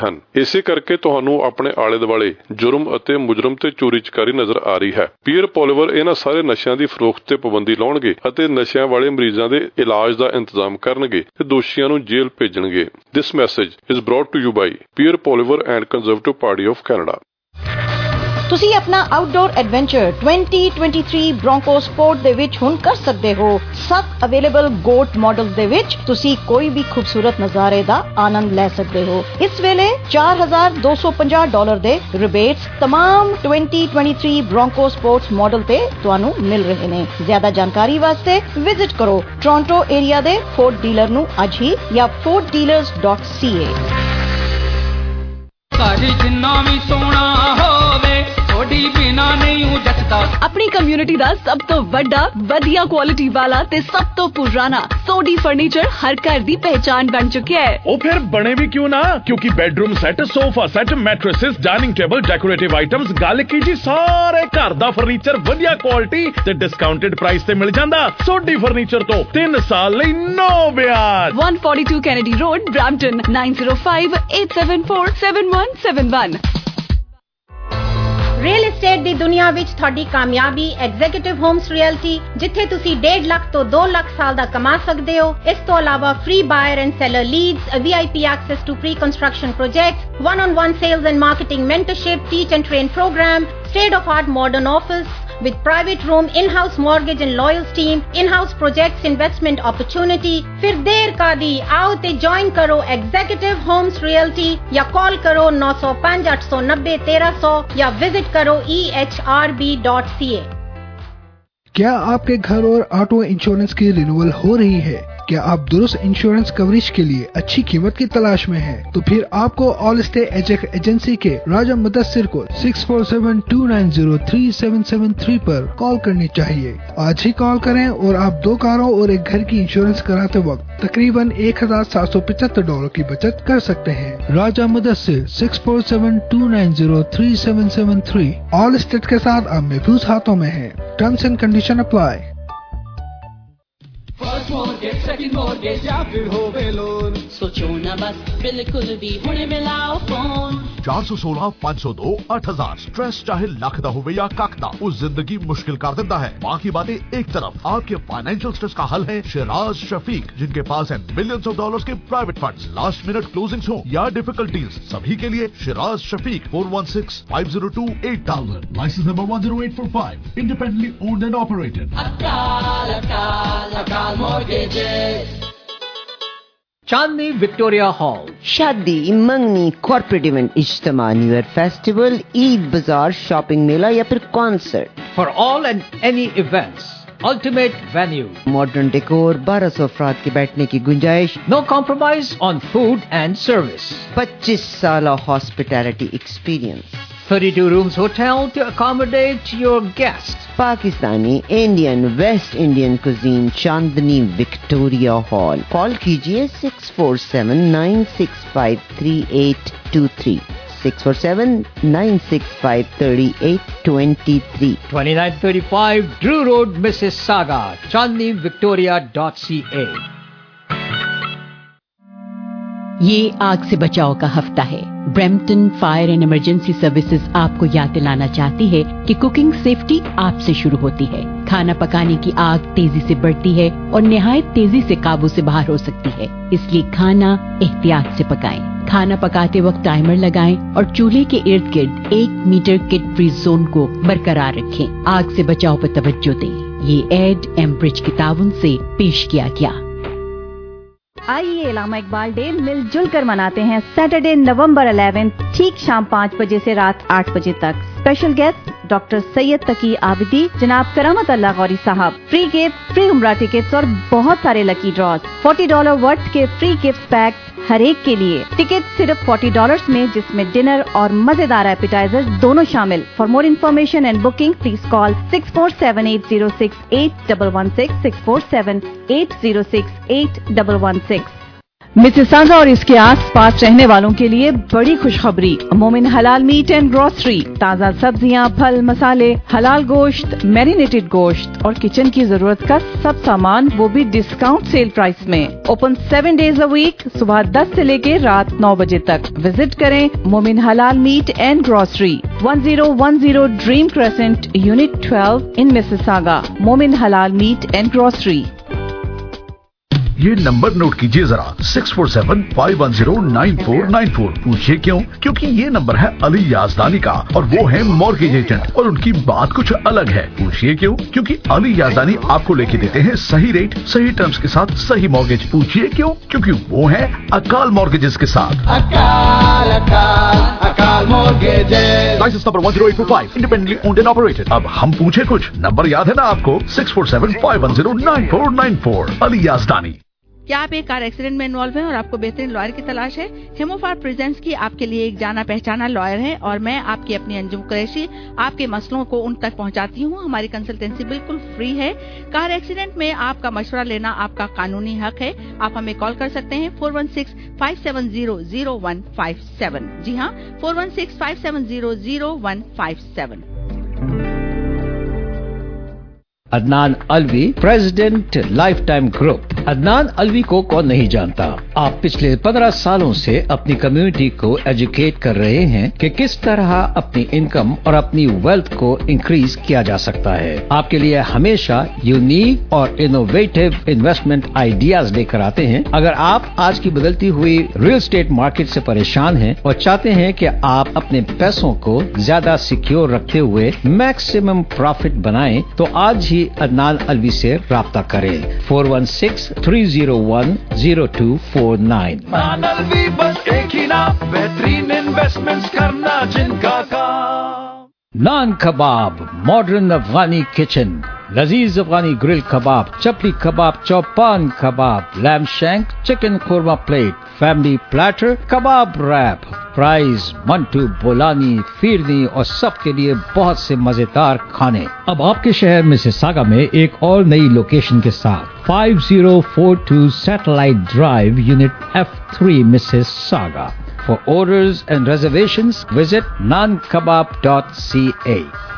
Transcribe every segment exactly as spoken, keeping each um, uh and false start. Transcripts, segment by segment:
ਹਨ। ਇਸੇ ਕਰਕੇ ਤੁਹਾਨੂੰ ਆਪਣੇ ਆਲੇ ਦੁਆਲੇ ਜੁਰਮ ਅਤੇ ਮੁਜਰਮ ਤੇ ਚੋਰੀ ਚਕਾਰੀ ਨਜ਼ਰ ਆ ਰਹੀ ਹੈ। ਪੀਅਰ ਪੋਲੀਵਰ ਇਹਨਾਂ ਸਾਰੇ ਨਸ਼ਿਆਂ ਦੀ ਫਰੋਖਤ ਤੇ ਪਾਬੰਦੀ ਲਾਉਣਗੇ ਅਤੇ ਨਸ਼ਿਆਂ ਵਾਲੇ ਮਰੀਜ਼ਾਂ ਦੇ ਇਲਾਜ ਦਾ ਇੰਤਜ਼ਾਮ ਕਰਨਗੇ ਤੇ ਦੋਸ਼ੀਆਂ ਨੂੰ ਜੇਲ੍ਹ ਭੇਜਣਗੇ। This message is brought to you by Pierre Poilievre and Conservative Party of Canada. ਤੁਸੀਂ ਆਪਣਾ outdoor adventure twenty twenty-three Bronco Sport ਦੇ ਵਿੱਚ ਹੁਣ ਕਰ ਸਕਦੇ ਹੋ। ਸੱਤ ਅਵੇਲੇਬਲ ਗੋਟ ਮਾਡਲਸ ਦੇ ਵਿੱਚ ਤੁਸੀਂ ਕੋਈ ਵੀ ਖੂਬਸੂਰਤ ਨਜ਼ਾਰੇ ਦਾ ਆਨੰਦ ਲੈ ਸਕਦੇ ਹੋ। ਇਸ ਵੇਲੇ four thousand two hundred fifty dollar ਦੇ ਰਿਬੇਟਸ तमाम twenty twenty-three Bronco Sports model ਤੇ ਤੁਹਾਨੂੰ ਮਿਲ ਰਹੇ ਨੇ। ਜ਼ਿਆਦਾ ਜਾਣਕਾਰੀ ਵਾਸਤੇ ਵਿਜ਼ਿਟ ਕਰੋ ਟੋਰਾਂਟੋ ਏਰੀਆ ਦੇ ਫੋਰਡ ਡੀਲਰ ਨੂੰ ਅੱਜ ਹੀ ਜਾਂ ford dealers dot c a। ਸਾਡੀ ਜਿੰਨਾ ਵੀ ਸੋਹਣਾ ਹੋਵੇ ਥੋੜੀ ਬਿਨਾ ਨਹੀਂ ਹੂੰ ਜੱਟਦਾ। ਆਪਣੀ ਕਮਿਊਨਿਟੀ ਦਾ ਸਭ ਤੋਂ ਵੱਡਾ ਵਧੀਆ ਕੁਆਲਿਟੀ ਵਾਲਾ ਤੇ ਸਭ ਤੋਂ ਪੁਰਾਣਾ ਸੋਡੀ ਫਰਨੀਚਰ ਹਰ ਘਰ ਦੀ ਪਹਿਚਾਨ ਬਣ ਚੁੱਕਿਆ ਹੈ। ਉਹ ਫਿਰ ਬਣੇ ਵੀ ਕਿਉਂ ਨਾ, ਕਿਉਂਕਿ bedroom set, sofa set, mattresses, dining table, decorative items, ਗੱਲ ਕੀ ਜੀ ਸਾਰੇ ਘਰ ਦਾ ਫਰਨੀਚਰ ਵਧੀਆ ਕੁਆਲਿਟੀ ਤੇ ਡਿਸਕਾਊਂਟਡ ਪ੍ਰਾਈਸ ਤੇ ਮਿਲ ਜਾਂਦਾ। ਸੋਡੀ ਫਰਨੀਚਰ ਤੋਂ ਤਿੰਨ ਸਾਲ ਲਈ ਨੋ ਵਿਆਜ। one forty-two Kennedy Road, Brampton, nine zero five eight seven four seven one seven one। Real estate ਦੀ ਦੁਨੀਆ ਵਿੱਚ ਤੁਹਾਡੀ ਕਾਮਯਾਬੀ ਐਗਜ਼ੀਕਿਊਟਿਵ ਹੋਮਸ ਰੀਅਲਟੀ, ਜਿੱਥੇ ਤੁਸੀਂ ਡੇਢ ਲੱਖ ਤੋਂ ਦੋ ਲੱਖ ਸਾਲ ਦਾ ਕਮਾ ਸਕਦੇ ਹੋ। ਇਸ ਤੋਂ ਇਲਾਵਾ free buyer and seller leads, V I P access to pre construction projects, one on one sales and marketing mentorship, teach and train program, state of art modern office with private room, in-house mortgage and lawyers team, in-house projects investment opportunity। फिर देर का दी, आओ ते join करो executive homes realty या call करो nine oh five eight nine zero one three zero zero या visit करो e h r b dot c a। क्या आपके घर और ऑटो इंश्योरेंस की रिन्यूअल हो रही है? क्या आप दुरुस्त इंश्योरेंस कवरेज के लिए अच्छी कीमत की तलाश में हैं? तो फिर आपको ऑल स्टे एजेक एजेंसी के राजा मुदस्सिर को six four seven two nine zero three seven seven three पर कॉल करनी चाहिए। आज ही कॉल करें और आप दो कारों और एक घर की इंश्योरेंस कराते वक्त तकरीबन एक हजार सात सौ पचहत्तर डॉलर की बचत कर सकते हैं। Raja Mudassir six four seven two nine zero three seven seven three। Allstate के साथ अब महफूज हाथों में है। Terms and condition apply. First mortgage, second mortgage या फिर होवे लोन, सोचो ना बस बिल्कुल भी हुणे मिलाओ फोन। चार सौ सोलह पाँच सौ दो आठ हजार स्ट्रेस चाहे लख दा होवे या कख दा, उस जिंदगी मुश्किल कर देता है। बाकी बातें एक तरफ, आपके फाइनेंशियल स्ट्रेस का हल है शिराज शफीक, जिनके पास है मिलियंस ऑफ डॉलर्स के private funds, last minute closings हो या डिफिकल्टीज, सभी के लिए Shiraz Shafiq four one six five zero two eight thousand, license number one zero eight four five, independently owned and operated. Akal Akal Akal mortgages. Chandni Victoria Hall, शादी, मंगनी, corporate event, इज्तिमा, new year festival, Eid बाजार, shopping मेला या फिर concert, for all and any events ultimate venue, modern decor, बारह सौ अफराद के बैठने की गुंजाइश, no compromise on food and service, पच्चीस साल hospitality experience, thirty-two rooms hotel to accommodate your guests, Pakistani, Indian, West Indian cuisine, Chandni Victoria Hall. Call कीजिए six four seven nine six five three eight two three, six four seven nine six five three eight two three, twenty-nine thirty-five Drew Road, Mississauga, chandni victoria dot c a। ये आग से बचाव का हफ्ता है। Brampton fire and emergency services आपको याद दिलाना चाहती है कि कुकिंग सेफ्टी आपसे शुरू होती है। खाना पकाने की आग तेजी से बढ़ती है और निहायत तेजी से काबू से बाहर हो सकती है, इसलिए खाना एहतियात से पकाएं। खाना पकाते वक्त टाइमर लगाएं और चूल्हे के इर्द गिर्द एक मीटर किड फ्री जोन को बरकरार रखें। आग से बचाव पर तवज्जो दें। ये एड एम्ब्रिज की ताउन से पेश किया गया। आइए इलामा इकबाल डे मिलजुल कर मनाते हैं सैटरडे नवंबर eleventh ठीक शाम पाँच बजे से रात आठ बजे तक। Special guest doctor Syed Taqi Abidi, जनाब करामत अल्लाह गौरी साहब। फ्री गिफ्ट, फ्री उम्रा टिकट्स और बहुत सारे lucky draws. forty dollar worth के फ्री गिफ्ट पैक हर एक के लिए। टिकट सिर्फ forty डॉलर्स में, जिसमें डिनर और मजेदार एपिटाइजर दोनों शामिल। For more information and booking please call six four seven eight zero six eight one one six, six four seven eight zero six eight one one six। Mississauga और इसके आसपास रहने वालों के लिए बड़ी खुशखबरी। मोमिन हलाल मीट एंड ग्रोसरी, ताज़ा सब्जियां, फल, मसाले, हलाल गोश्त, मैरिनेटेड गोश्त और किचन की जरूरत का सब सामान, वो भी डिस्काउंट सेल प्राइस में। Open seven days a week, सुबह दस से लेके रात नौ बजे तक। विजिट करें Momin halal meat and grocery, one zero one zero dream crescent, unit twelve in Mississauga. Momin halal meat and grocery. ये नंबर नोट कीजिए जरा, six four seven five one zero nine four nine four. पूछिए क्यों? क्योंकि ये number है अली याजदानी का और वो है मॉर्गेज एजेंट और उनकी बात कुछ अलग है। पूछिए क्यों? क्योंकि अली याजदानी आपको लेके देते हैं सही रेट, सही टर्म्स के साथ सही मॉर्गेज। पूछिए क्यों? क्योंकि वो है अकाल मॉर्गेजेस के साथ। Akal Akal Akal mortgages, license number one zero eight four five, independently owned and operated. अब हम पूछे कुछ, नंबर याद है ना आपको? Six four seven five one zero nine four nine four. Ali Yazdani. क्या आप एक कार एक्सीडेंट में इन्वॉल्व हैं और आपको बेहतरीन लॉयर की तलाश है? हेमोफार प्रेजेंट्स की आपके लिए एक जाना पहचाना लॉयर है और मैं आपकी अपनी अंजुम कुरैशी आपके मसलों को उन तक पहुंचाती हूं। हमारी कंसल्टेंसी बिल्कुल फ्री है। कार एक्सीडेंट में आपका मशवरा लेना आपका कानूनी हक है। आप हमें कॉल कर सकते हैं four one six five seven zero zero one five seven. जी हाँ, four one six five seven zero zero one five seven. Adnan Alvi, president life time group. Adnan Alvi को कौन नहीं जानता? आप पिछले पंद्रह सालों से अपनी कम्युनिटी को एजुकेट कर रहे हैं कि किस तरह अपनी इनकम और अपनी वेल्थ को इंक्रीज किया जा सकता है। आपके लिए हमेशा यूनिक और इनोवेटिव इन्वेस्टमेंट आइडियाज लेकर आते हैं। अगर आप आज की बदलती हुई रियल एस्टेट मार्केट से परेशान हैं और चाहते हैं कि आप अपने पैसों को ज्यादा सिक्योर रखते हुए मैक्सिमम प्रॉफिट बनाएं, तो आज ही अदनान अलवी से राब्ता करें। Four one six three zero one zero two four nine. Adnan Alvi, बस एक ही नाम, बेहतरीन इन्वेस्टमेंट्स करना जिनका काम। नान कबाब, मॉडर्न अफगानी किचन, लजीज Afghani grill kebab, chapli kebab, chopan kebab, lamb shank, chicken korma plate, family platter, kebab wrap, fries, mantu, bolani, firni और सबके लिए बहुत से मजेदार खाने। अब आपके शहर मिसिसागा में एक और नई लोकेशन के साथ five zero four two satellite drive, unit F three, Mississauga. For orders and reservations, visit nan kebab dot c a।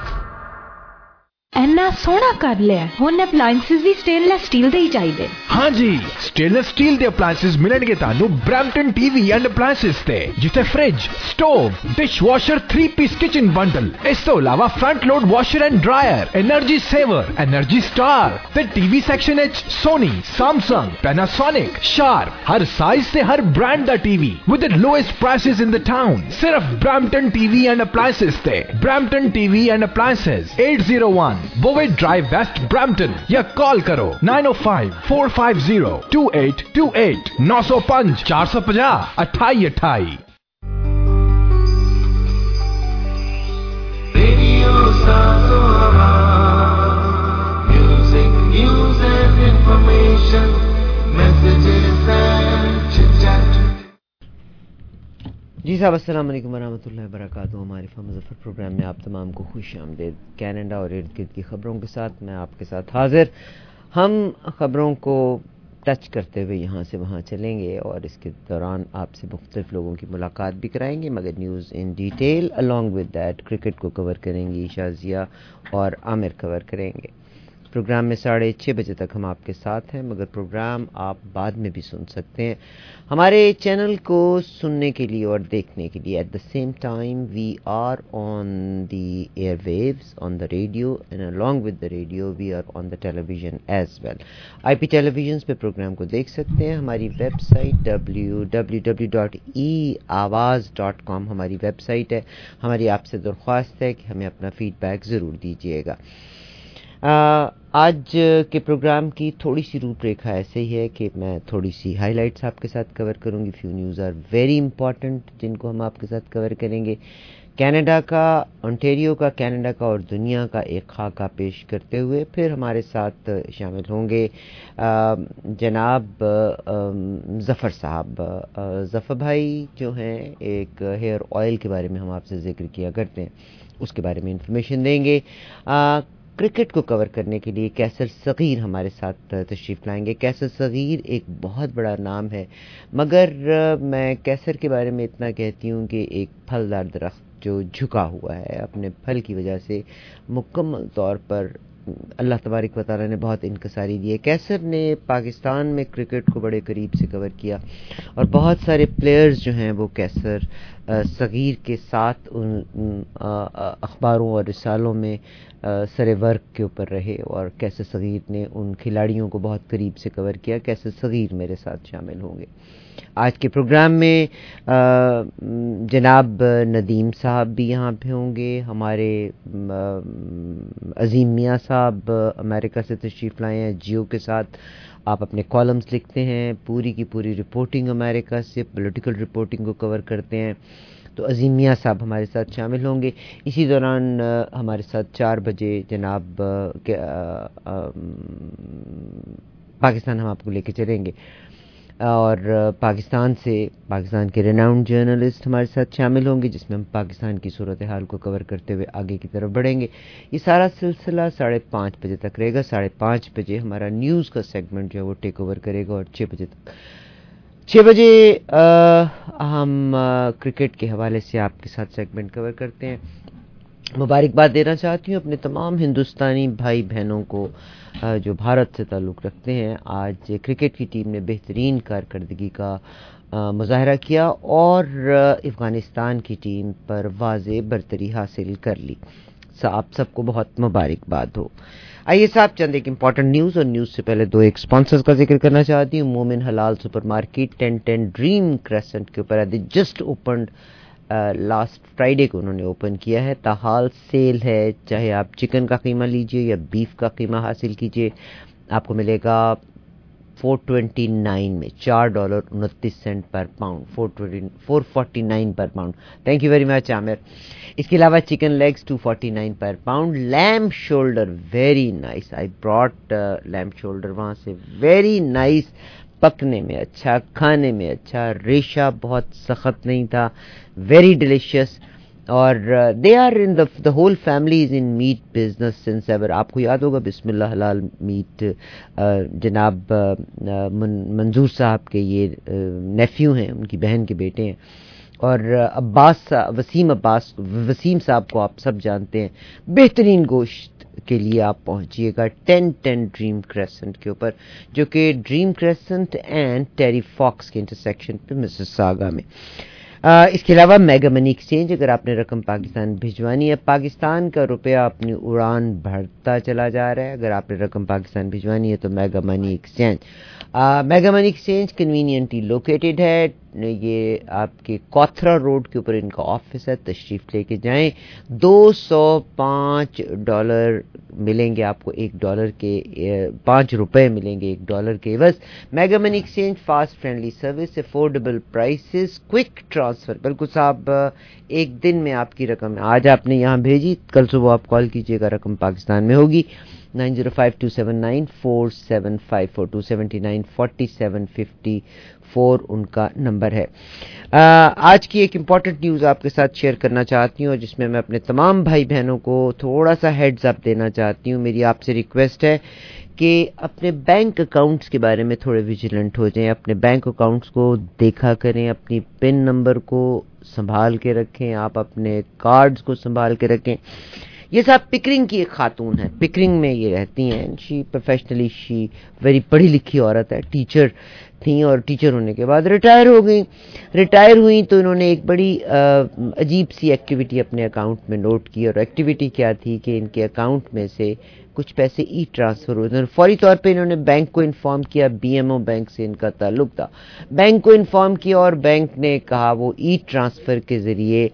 ਐਨਾ ਸੋਹਣਾ ਕਰ ਲਿਆ। ਹੁਣ ਅਪਲਾਈਐਂਸਸ ਵੀ ਸਟੇਨਲੈਸ ਸਟੀਲ ਦੇ ਹੀ ਚਾਹੀਦੇ। हाँ जी, स्टेनलेस स्टील ਦੇ ਅਪਲਾਈਐਂਸਸ ਮਿਲਣਗੇ ਤੁਹਾਨੂੰ ਬ੍ਰੈਂਪਟਨ ਟੀਵੀ ਐਂਡ ਅਪਲਾਈਐਂਸਸ ਤੇ, ਜਿੱਥੇ fridge, stove, dishwasher, three piece kitchen bundle, ਇਸ ਤੋਂ ਇਲਾਵਾ front load washer and dryer, energy saver, energy star ਤੇ ਟੀਵੀ ਸੈਕਸ਼ਨ ਵਿੱਚ ਸੋਨੀ, ਸੈਮਸੰਗ, ਪੈਨਾਸੋਨਿਕ, ਸ਼ਾਰਪ, ਹਰ ਸਾਈਜ਼ ਤੇ ਹਰ ਬ੍ਰਾਂਡ ਦਾ TV with the lowest prices in the town. ਸਿਰਫ ਬ੍ਰੈਂਪਟਨ ਟੀਵੀ ਐਂਡ ਅਪਲਾਈਐਂਸਸ ਤੇ। Brampton TV and appliances, eight zero one बोवे drive, west Brampton, या कॉल करो नाइन ओ five four five zero two eight two eight, नौ सौ पांच चार सौ पचास अठाई अठाई। Radio music, news and information, messages and chit-chat. जी साहब, अस्सलाम वालेकुम वरहमतुल्लाहि वबरकातुहू। हमारे मुज़फ़्फ़र प्रोग्राम में आप तमाम को खुश आमदीद। कनाडा और इर्द गिर्द की खबरों के साथ मैं आपके साथ हाजिर। हम खबरों को टच करते हुए यहाँ से वहाँ चलेंगे और इसके दौरान आपसे मुख्तलिफ लोगों की मुलाकात भी कराएंगे, मगर news in detail. Along with that cricket को कवर करेंगी शाजिया और आमिर कवर करेंगे। प्रोग्राम में साढ़े छः बजे तक हम आपके साथ हैं, मगर प्रोग्राम आप बाद में भी सुन सकते हैं हमारे चैनल को सुनने के लिए और देखने के लिए। At the same time we are on the air waves, on the radio, and along with the radio we are on the television as well. I P television पे प्रोग्राम को देख सकते हैं। हमारी website W W W dot E Awaz dot com हमारी website है। हमारी आपसे दरख्वास्त है कि हमें अपना फीडबैक ज़रूर दीजिएगा। आज के प्रोग्राम की थोड़ी सी रूपरेखा ऐसे ही है कि मैं थोड़ी सी हाइलाइट्स आपके साथ कवर करूंगी। Few news are very important जिनको हम आपके साथ कवर करेंगे। कनाडा का, ओंटारियो का, कनाडा का और दुनिया का एक खाका पेश करते हुए फिर हमारे साथ शामिल होंगे जनाब ज़फ़र साहब। ज़फ़र भाई जो हैं, एक हेयर ऑयल के बारे में हम आपसे जिक्र किया करते हैं, उसके बारे में इंफॉर्मेशन देंगे। आ, کرکٹ کو کور کرنے کے لیے کیسر صغیر ہمارے ساتھ تشریف لائیں گے. کیسر صغیر ایک بہت بڑا نام ہے، مگر میں کیسر کے بارے میں اتنا کہتی ہوں کہ ایک پھلدار درخت جو جھکا ہوا ہے اپنے پھل کی وجہ سے مکمل طور پر اللہ تبارک و تعالیٰ نے بہت انکساری دی ہے. کیسر نے پاکستان میں کرکٹ کو بڑے قریب سے کور کیا اور بہت سارے پلیئرز جو ہیں وہ کیسر صغیر کے ساتھ ان اخباروں اور رسالوں میں سر ورک کے اوپر رہے اور کیسر صغیر نے ان کھلاڑیوں کو بہت قریب سے کور کیا. کیسر صغیر میرے ساتھ شامل ہوں گے آج کے پروگرام میں. جناب ندیم صاحب بھی یہاں پہ ہوں گے. ہمارے عظیم میاں صاحب امریکہ سے تشریف لائے ہیں جیو کے ساتھ. آپ اپنے کالمز لکھتے ہیں، پوری کی پوری رپورٹنگ امریکہ سے، پولیٹیکل رپورٹنگ کو کور کرتے ہیں. تو عظیم میاں صاحب ہمارے ساتھ شامل ہوں گے. اسی دوران ہمارے ساتھ چار بجے جناب پاکستان ہم آپ کو لے کے چلیں گے اور پاکستان سے پاکستان کے ریناؤنڈ جرنلسٹ ہمارے ساتھ شامل ہوں گے، جس میں ہم پاکستان کی صورتحال کو کور کرتے ہوئے آگے کی طرف بڑھیں گے. یہ سارا سلسلہ ساڑھے پانچ بجے تک رہے گا. ساڑھے پانچ بجے ہمارا نیوز کا سیگمنٹ جو ہے وہ ٹیک اوور کرے گا اور چھ بجے تک چھ بجے ہم کرکٹ کے حوالے سے آپ کے ساتھ سیگمنٹ کور کرتے ہیں. مبارکباد دینا چاہتی ہوں اپنے تمام ہندوستانی بھائی بہنوں کو جو بھارت سے تعلق رکھتے ہیں. آج کرکٹ کی ٹیم نے بہترین کارکردگی کا مظاہرہ کیا اور افغانستان کی ٹیم پر واضح برتری حاصل کر لی. آپ سب کو بہت مبارکباد ہو. آئیے صاحب چند ایک امپورٹنٹ نیوز اور نیوز سے پہلے دو ایک سپانسرز کا ذکر کرنا چاہتی ہوں. Momin halal supermarket ten ten dream crescent کے اوپر ہے. جسٹ اوپنڈ لاسٹ فرائیڈے کو انہوں نے اوپن کیا ہے. تاحال سیل ہے، چاہے آپ چکن کا قیمہ لیجئے یا بیف کا قیمہ حاصل کیجئے، آپ کو ملے گا فور ٹوینٹی نائن میں، چار ڈالر انتیس cent per pound, four forty nine per pound. Thank you very much Aamir. اس کے علاوہ chicken legs two forty nine per pound. Lamb shoulder very nice, I brought lamb shoulder وہاں سے، very nice, پکنے میں اچھا، کھانے میں اچھا، ریشہ بہت سخت نہیں تھا، ویری ڈیلیشیس. اور they are in the the whole family is in meat business since ever. آپ کو یاد ہوگا بسم اللہ حلال میٹ جناب منظور صاحب کے یہ نیفیو ہیں، ان کی بہن کے بیٹے ہیں. اور عباس وسیم عباس وسیم صاحب کو آپ سب جانتے ہیں. بہترین گوشت کے لیے آپ پہنچیے گا ٹین ٹین ڈریم کریسنٹ کے اوپر، جو کہ dream crescent and Terry Fox کے انٹرسیکشن پہ مسساگا میں. اس کے علاوہ میگا منی ایکسچینج، اگر آپ نے رقم پاکستان بھجوانی ہے، پاکستان کا روپیہ اپنی اڑان بڑھتا چلا جا رہا ہے. اگر آپ نے رقم پاکستان بھجوانی ہے تو mega money exchange. Mega money exchange conveniently located ہے. یہ آپ کے کوتھرا روڈ کے اوپر ان کا آفس ہے، تشریف لے کے جائیں. دو سو پانچ ڈالر ملیں گے آپ کو ایک ڈالر کے، پانچ روپے ملیں گے ایک ڈالر کے عوض. Mega money exchange, fast friendly service, affordable prices, quick transfer. بالکل صاحب، ایک دن میں آپ کی رقم آج آپ نے یہاں بھیجی، کل صبح آپ کال کیجیے گا، رقم پاکستان میں ہوگی. Nine zero five two seven nine four seven five four two seventy nine forty seven fifty four ان کا نمبر ہے. آج کی ایک امپورٹنٹ نیوز آپ کے ساتھ شیئر کرنا چاہتی ہوں اور جس میں میں اپنے تمام بھائی بہنوں کو تھوڑا سا ہیڈز اپ دینا چاہتی ہوں. میری آپ سے ریکویسٹ ہے کہ اپنے بینک اکاؤنٹس کے بارے میں تھوڑے ویجیلنٹ ہو جائیں. اپنے بینک اکاؤنٹس کو دیکھا کریں، اپنی پن نمبر کو سنبھال کے رکھیں، آپ اپنے کارڈز کو سنبھال کے رکھیں. یہ صاحب پکرنگ کی ایک خاتون ہے، پکرنگ میں یہ رہتی ہیں. شی پروفیشنلی شی ویری پڑھی لکھی عورت ہے، ٹیچر تھیں اور ٹیچر ہونے کے بعد ریٹائر ہو گئیں. ریٹائر ہوئیں تو انہوں نے ایک بڑی عجیب سی ایکٹیویٹی اپنے اکاؤنٹ میں نوٹ کی. اور ایکٹیویٹی کیا تھی کہ ان کے اکاؤنٹ میں سے کچھ پیسے ای ٹرانسفر ہوئے. فوری طور پہ انہوں نے بینک کو انفارم کیا، بی ایم او بینک سے ان کا تعلق تھا. بینک کو انفارم کیا اور بینک نے کہا وہ ای ٹرانسفر کے ذریعے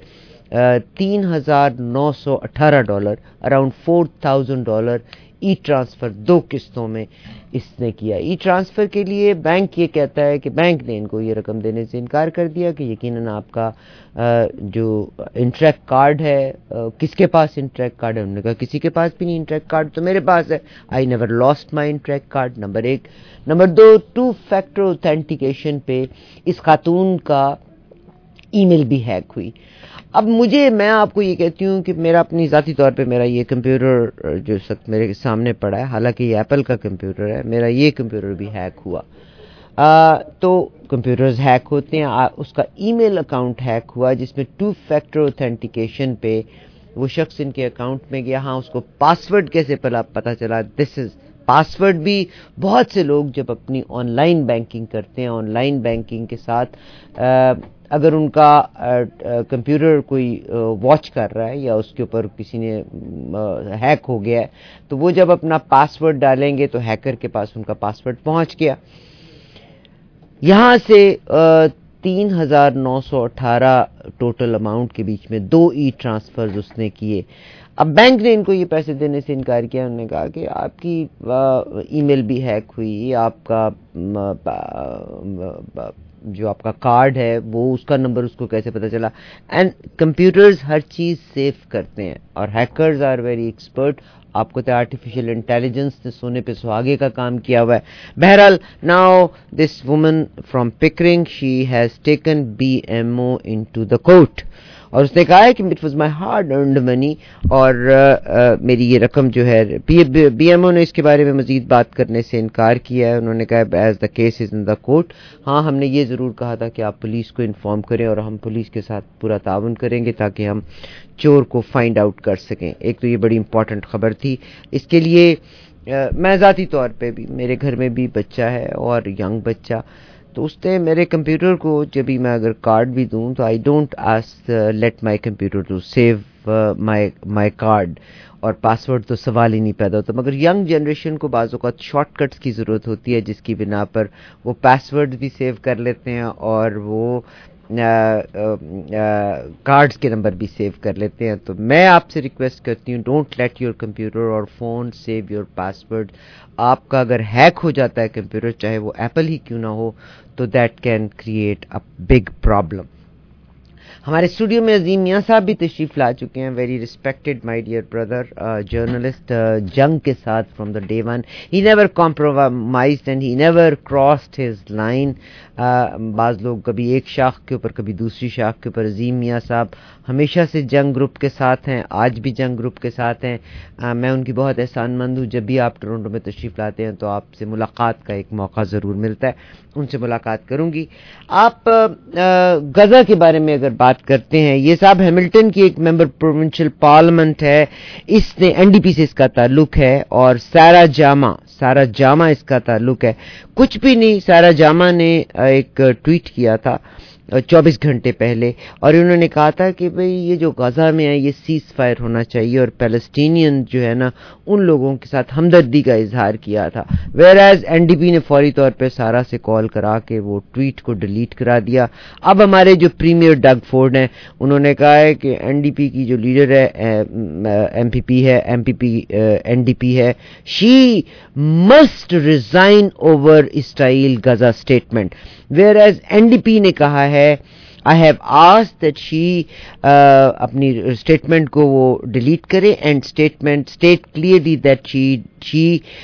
تین ہزار نو سو اٹھارہ dollar, around four thousand dollar e transfer دو قسطوں میں اس نے کیا. ای ٹرانسفر کے لیے بینک یہ کہتا ہے کہ بینک نے ان کو یہ رقم دینے سے انکار کر دیا کہ یقیناً آپ کا جو انٹریکٹ کارڈ ہے، کس کے پاس انٹریکٹ کارڈ ہے؟ انہوں نے کہا کسی کے پاس بھی نہیں، انٹریکٹ کارڈ تو میرے پاس ہے. I never lost my Interac card. Number ایک. نمبر دو، ٹو فیکٹر اوتھینٹیکیشن پہ اس خاتون کا ای میل بھی ہیک ہوئی. اب مجھے میں آپ کو یہ کہتی ہوں کہ میرا اپنی ذاتی طور پہ میرا یہ کمپیوٹر جو اس وقت میرے سامنے پڑا ہے، حالانکہ یہ ایپل کا کمپیوٹر ہے، میرا یہ کمپیوٹر بھی ہیک ہوا. آ, تو کمپیوٹرز ہیک ہوتے ہیں. آ, اس کا ای میل اکاؤنٹ ہیک ہوا جس میں ٹو فیکٹر اوتھینٹیکیشن پہ وہ شخص ان کے اکاؤنٹ میں گیا. ہاں اس کو پاسورڈ کیسے پتہ چلا؟ دس از پاسورڈ بھی بہت سے لوگ جب اپنی آن لائن بینکنگ کرتے ہیں، آن لائن بینکنگ کے ساتھ اگر ان کا کمپیوٹر کوئی واچ کر رہا ہے یا اس کے اوپر کسی نے ہیک ہو گیا ہے، تو وہ جب اپنا پاسورڈ ڈالیں گے تو ہیکر کے پاس ان کا پاسورڈ پہنچ گیا. یہاں سے تین ہزار نو سو اٹھارہ ٹوٹل اماؤنٹ کے بیچ میں دو ای ٹرانسفرز اس نے کیے. اب بینک نے ان کو یہ پیسے دینے سے انکار کیا. انہوں نے کہا کہ آپ کی ای میل بھی ہیک ہوئی، آپ کا جو آپ کا کارڈ ہے وہ اس کا نمبر اس کو کیسے پتہ چلا. اینڈ کمپیوٹرز ہر چیز سیو کرتے ہیں اور ہیکرز آر ویری ایکسپرٹ. آپ کو تو آرٹیفیشیل انٹیلیجنس نے سونے پہ سہاگے کا کام کیا ہوا ہے. بہرحال now this woman from Pickering she has taken B M O into the court اور اس نے کہا ہے کہ it was my hard earned money اور میری یہ رقم جو ہے. بی ایم او نے اس کے بارے میں مزید بات کرنے سے انکار کیا ہے. انہوں نے کہا as the case is in the court. ہاں ہم نے یہ ضرور کہا تھا کہ آپ پولیس کو انفارم کریں اور ہم پولیس کے ساتھ پورا تعاون کریں گے تاکہ ہم چور کو فائنڈ آؤٹ کر سکیں. ایک تو یہ بڑی امپورٹنٹ خبر تھی. اس کے لیے میں ذاتی طور پہ بھی، میرے گھر میں بھی بچہ ہے اور ینگ بچہ، تو اس نے میرے کمپیوٹر کو جب بھی میں اگر کارڈ بھی دوں تو I don't ask let my computer to save my my card, اور پاسورڈ تو سوال ہی نہیں پیدا ہوتا. مگر ینگ جنریشن کو بعض اوقات شارٹ کٹس کی ضرورت ہوتی ہے جس کی بنا پر وہ پاسورڈ بھی سیو کر لیتے ہیں اور وہ کارڈز کے نمبر بھی سیو کر لیتے ہیں. تو میں آپ سے ریکویسٹ کرتی ہوں ڈونٹ لیٹ یور کمپیوٹر اور فون سیو یور پاسورڈ. آپ کا اگر ہیک ہو جاتا ہے کمپیوٹر، چاہے وہ ایپل ہی کیوں نہ ہو، تو that can create a big problem. ہمارے اسٹوڈیو میں عظیم میاں صاحب بھی تشریف لا چکے ہیں. Very respected my dear brother, journalist, Jang کے ساتھ from the day one. He never compromised and he never crossed his line. بعض لوگ کبھی ایک شاخ کے اوپر کبھی دوسری شاخ کے اوپر. عظیم میاں صاحب ہمیشہ سے جنگ گروپ کے ساتھ ہیں، آج بھی جنگ گروپ کے ساتھ ہیں. میں ان کی بہت احسان مند ہوں. جب بھی آپ ٹورنٹو میں تشریف لاتے ہیں تو آپ سے ملاقات کا ایک موقع ضرور ملتا ہے. ان سے ملاقات کروں گی. آپ غزہ کے بارے میں اگر بات کرتے ہیں، یہ صاحب ہیملٹن کی ایک ممبر پروونشل پارلیمنٹ ہے، اس نے این ڈی پی سے اس کا تعلق ہے، اور سارا جامع سارا جامع اس کا تعلق ہے. کچھ بھی نہیں، سارا جامع نے ایک ٹویٹ کیا تھا چوبیس گھنٹے پہلے، اور انہوں نے کہا تھا کہ بھئی یہ جو غزہ میں ہے یہ سیز فائر ہونا چاہیے، اور پیلسٹینین جو ہے نا ان لوگوں کے ساتھ ہمدردی کا اظہار کیا تھا. Where as an D P نے فوری طور پہ سارا سے کال کرا کے وہ ٹویٹ کو ڈیلیٹ کرا دیا. اب ہمارے جو پریمیئر ڈگ فورڈ ہیں انہوں نے کہا ہے کہ این ڈی پی کی جو لیڈر ہے ایم پی پی ہے M P P N D P ہے، she must resign over Israel Gaza statement. Whereas as an D P نے کہا ہے I have asked that she اپنی اسٹیٹمنٹ کو وہ ڈیلیٹ کرے and statement state clearly that she she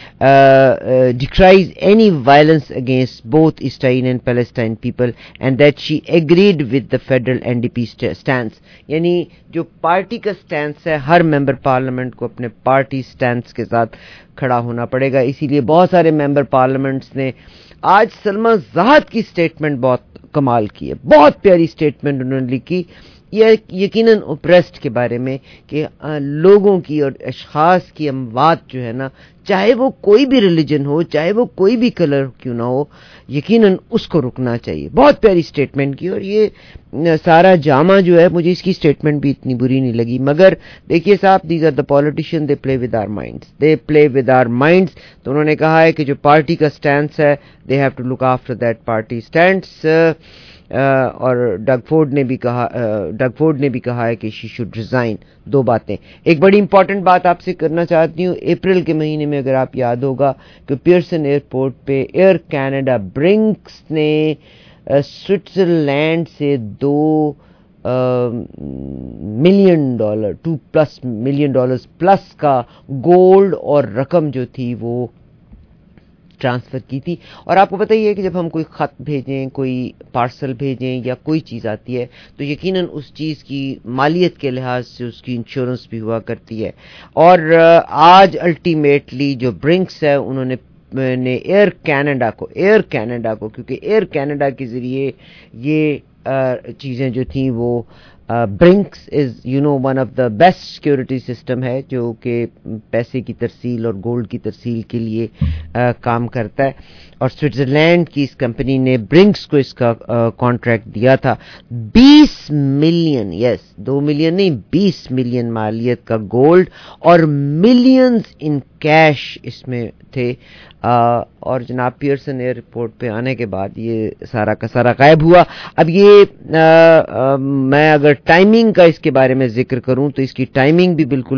decries any violence against both Israel and Palestine people and that she agreed with the federal N D P stance. یعنی جو party کا stance ہے، ہر member parliament کو اپنے party stains کے ساتھ کھڑا ہونا پڑے گا. اسی لیے بہت سارے ممبر پارلیمنٹس نے آج سلمہ زاہد کی اسٹیٹمنٹ بہت کمال کی ہے، بہت پیاری اسٹیٹمنٹ انہوں نے لکھی. یہ یقیناً اوپریسڈ کے بارے میں کہ لوگوں کی اور اشخاص کی اموات جو ہے نا، چاہے وہ کوئی بھی ریلیجن ہو، چاہے وہ کوئی بھی کلر کیوں نہ ہو، یقیناً اس کو رکنا چاہیے. بہت پیاری اسٹیٹمنٹ کی. اور یہ سارا جامع جو ہے، مجھے اس کی اسٹیٹمنٹ بھی اتنی بری نہیں لگی. مگر دیکھیے صاحب، these are the politician, they play with our minds they play with our minds تو انہوں نے کہا ہے کہ جو پارٹی کا اسٹینس ہے، they have to look after that party stands. اور ڈگ فورڈ نے بھی کہا ڈگ فورڈ نے بھی کہا ہے کہ شی شوڈ ریزائن. دو باتیں. ایک بڑی امپورٹنٹ بات آپ سے کرنا چاہتی ہوں. اپریل کے مہینے میں اگر آپ یاد ہوگا کہ پیئرسن ایئرپورٹ پہ ایئر کینیڈا برنکس نے سوئٹزرلینڈ سے دو million dollar two plus million dollars plus کا گولڈ اور رقم جو تھی وہ ٹرانسفر کی تھی. اور آپ کو پتہ ہی ہے کہ جب ہم کوئی خط بھیجیں, کوئی پارسل بھیجیں یا کوئی چیز آتی ہے تو یقیناً اس چیز کی مالیت کے لحاظ سے اس کی انشورنس بھی ہوا کرتی ہے. اور آج الٹیمیٹلی جو برنکس ہے انہوں نے نے ایئر کینیڈا کو ایئر کینیڈا کو کیونکہ ایئر کینیڈا کے ذریعے یہ چیزیں جو تھیں وہ Brinks is you know one of the best security system ہے جو کہ پیسے کی ترسیل اور گولڈ کی ترسیل کے لیے آ, کام کرتا ہے. اور سوئٹزرلینڈ کی اس کمپنی نے برنکس کو اس کا کانٹریکٹ دیا تھا. بیس ملین یس دو ملین نہیں بیس ملین مالیت کا گولڈ اور ملینز ان کیش اس میں تھے. آ, اور جناب پیئرسن ایئرپورٹ پہ آنے کے بعد یہ سارا کا سارا غائب ہوا. اب یہ آ, آ, میں اگر ٹائمنگ کا اس کے بارے میں ذکر کروں تو اس کی ٹائمنگ بھی بالکل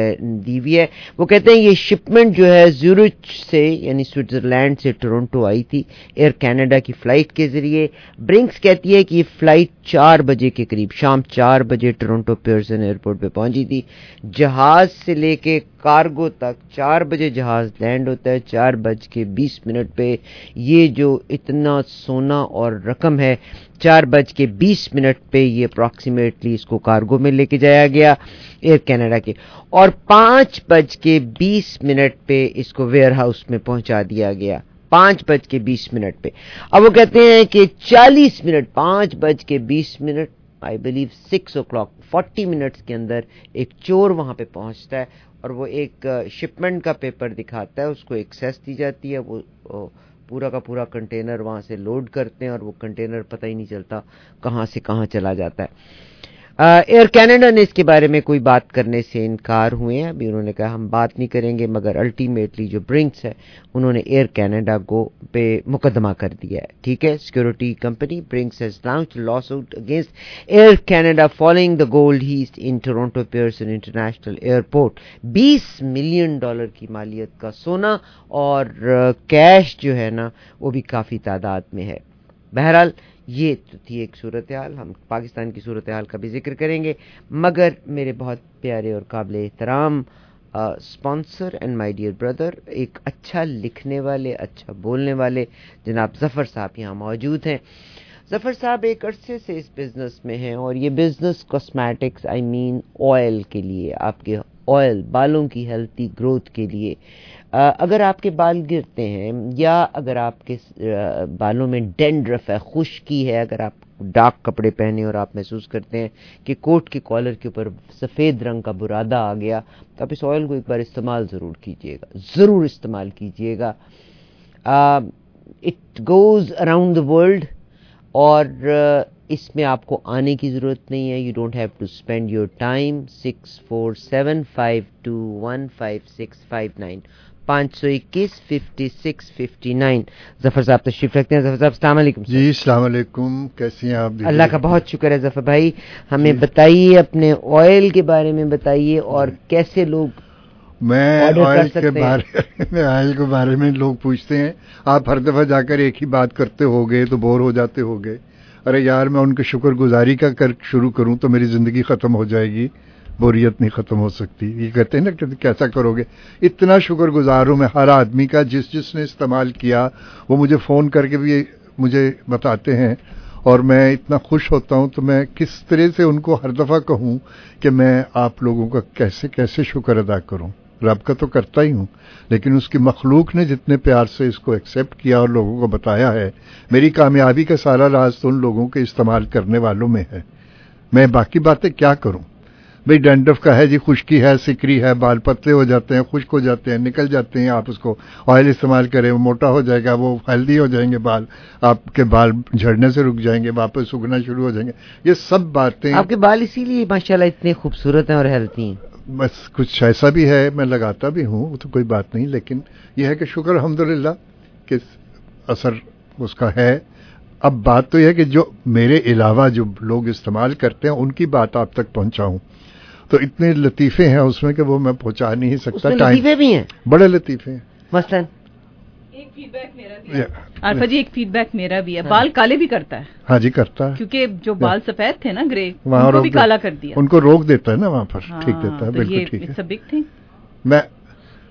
دی ہوئی ہے. وہ کہتے ہیں یہ شپمنٹ جو ہے زیورچ سے یعنی سوئٹزرلینڈ سے ٹورنٹو آئی تھی ایئر کینیڈا کی فلائٹ کے ذریعے. برنکس کہتی ہے کہ یہ فلائٹ چار بجے کے قریب شام چار بجے ٹورنٹو پیئرسن ایئرپورٹ پہ پہنچی تھی. جہاز سے لے کے کارگو تک چار بجے جہاز لینڈ ہوتا ہے, چار بج کے بیس منٹ پہ یہ جو اتنا سونا اور رقم ہے چار بج کے بیس منٹ پہ یہ اپروکسیمیٹلی اس کو کارگو میں لے کے جایا گیا ایئر کینیڈا کے, اور پانچ بج کے بیس منٹ پہ اس کو ویئر ہاؤس میں پہنچا دیا گیا پانچ بج کے بیس منٹ پہ. اب وہ کہتے ہیں کہ چالیس منٹ پانچ بج کے بیس minute I believe six o'clock forty minutes کے اندر ایک چور وہاں پہ پہنچتا ہے اور وہ ایک شپمنٹ کا پیپر دکھاتا ہے, اس کو ایکسیس دی جاتی ہے, وہ پورا کا پورا کنٹینر وہاں سے لوڈ کرتے ہیں اور وہ کنٹینر پتہ ہی نہیں چلتا کہاں سے کہاں چلا جاتا ہے. ایئر کینیڈا نے اس کے بارے میں کوئی بات کرنے سے انکار ہوئے ہیں. ابھی انہوں نے کہا ہم بات نہیں کریں گے, مگر الٹیمیٹلی جو برنکس ہے انہوں نے ایئر کینیڈا کو پہ مقدمہ کر دیا ہے. ٹھیک ہے, security company Brinks has launched lawsuit against Air Canada following the gold heist in Toronto Pearson International Airport. بیس ملین ڈالر کی مالیت کا سونا اور کیش جو ہے نا وہ بھی کافی تعداد میں ہے. بہرحال یہ تو تھی ایک صورتحال. ہم پاکستان کی صورتحال کا بھی ذکر کریں گے, مگر میرے بہت پیارے اور قابل احترام sponsor and my dear brother, ایک اچھا لکھنے والے اچھا بولنے والے جناب ظفر صاحب یہاں موجود ہیں. ظفر صاحب ایک عرصے سے اس بزنس میں ہیں اور یہ business cosmetics I mean oil کے لیے, آپ کے آئل بالوں کی ہیلتھی گروتھ کے لیے. اگر آپ کے بال گرتے ہیں یا اگر آپ کے بالوں میں ڈینڈرف ہے, خشکی ہے, اگر آپ ڈارک کپڑے پہنے اور آپ محسوس کرتے ہیں کہ کوٹ کے کالر کے اوپر سفید رنگ کا برادہ آ گیا, تو آپ اس آئل کو ایک بار استعمال ضرور کیجیے گا, ضرور استعمال کیجیے گا. It goes around the world اور اس میں آپ کو آنے کی ضرورت نہیں ہے. You don't have to spend your time. Six four seven five two one five six five nine پانچ سو اکیس fifty six fifty nine. Zafar sahab تشریف رکھتے ہیں. ظفر صاحب السلام علیکم. جی السلام علیکم, کیسی ہیں آپ؟ اللہ کا بہت شکر ہے ظفر بھائی. ہمیں بتائیے اپنے آئل کے بارے میں بتائیے اور کیسے لوگ میں آئل کے بارے میں آئل کے بارے میں لوگ پوچھتے ہیں, آپ ہر دفعہ جا کر ایک ہی بات کرتے ہو گے تو بور ہو جاتے ہو گے. ارے یار میں ان کے شکر گزاری کا کر شروع کروں تو میری زندگی ختم ہو جائے گی, بوریت نہیں ختم ہو سکتی. یہ کہتے ہیں نا کہ کیسا کرو گے. اتنا شکر گزار ہوں میں ہر آدمی کا جس جس نے استعمال کیا, وہ مجھے فون کر کے بھی مجھے بتاتے ہیں اور میں اتنا خوش ہوتا ہوں. تو میں کس طرح سے ان کو ہر دفعہ کہوں کہ میں آپ لوگوں کا کیسے کیسے شکر ادا کروں. رب کا تو کرتا ہی ہوں, لیکن اس کی مخلوق نے جتنے پیار سے اس کو ایکسیپٹ کیا اور لوگوں کو بتایا ہے, میری کامیابی کا سارا راز تو ان لوگوں کے استعمال کرنے والوں میں ہے. میں باقی باتیں کیا کروں بھئی. ڈینڈرف کا ہے جی, خشکی ہے, سکری ہے, بال پتلے ہو جاتے ہیں, خشک ہو جاتے ہیں, نکل جاتے ہیں. آپ اس کو آئل استعمال کریں, وہ موٹا ہو جائے گا, وہ ہیلدی ہو جائیں گے بال, آپ کے بال جھڑنے سے رک جائیں گے, واپس اگنا شروع ہو جائیں گے. یہ سب باتیں آپ کے بال اسی لیے ماشاءاللہ اتنے خوبصورت ہیں اور ہیلتھی ہیں. بس کچھ ایسا بھی ہے, میں لگاتا بھی ہوں, وہ تو کوئی بات نہیں, لیکن یہ ہے کہ شکر الحمدللہ کہ اثر اس کا ہے. اب بات تو یہ ہے کہ جو میرے علاوہ جو لوگ استعمال کرتے ہیں ان کی بات آپ تک پہنچاؤں. تو اتنے لطیفے ہیں اس میں کہ وہ میں پہنچا نہیں سکتا. لطیفے بھی ہیں, بڑے لطیفے ہیں. مثلاً ایک فیڈ بیک میرا بھی ہے. عارفہ جی ایک فیڈ بیک میرا بھی ہے, بال کالے بھی کرتا ہے. ہاں جی کرتا ہے, کیونکہ جو بال سفید تھے نا گرے, ان کو بھی کالا کر دیا, ان کو روک دیتا ہے نا وہاں پر. ٹھیک دیتا ہے, بالکل ٹھیک ہے. Big thing. میں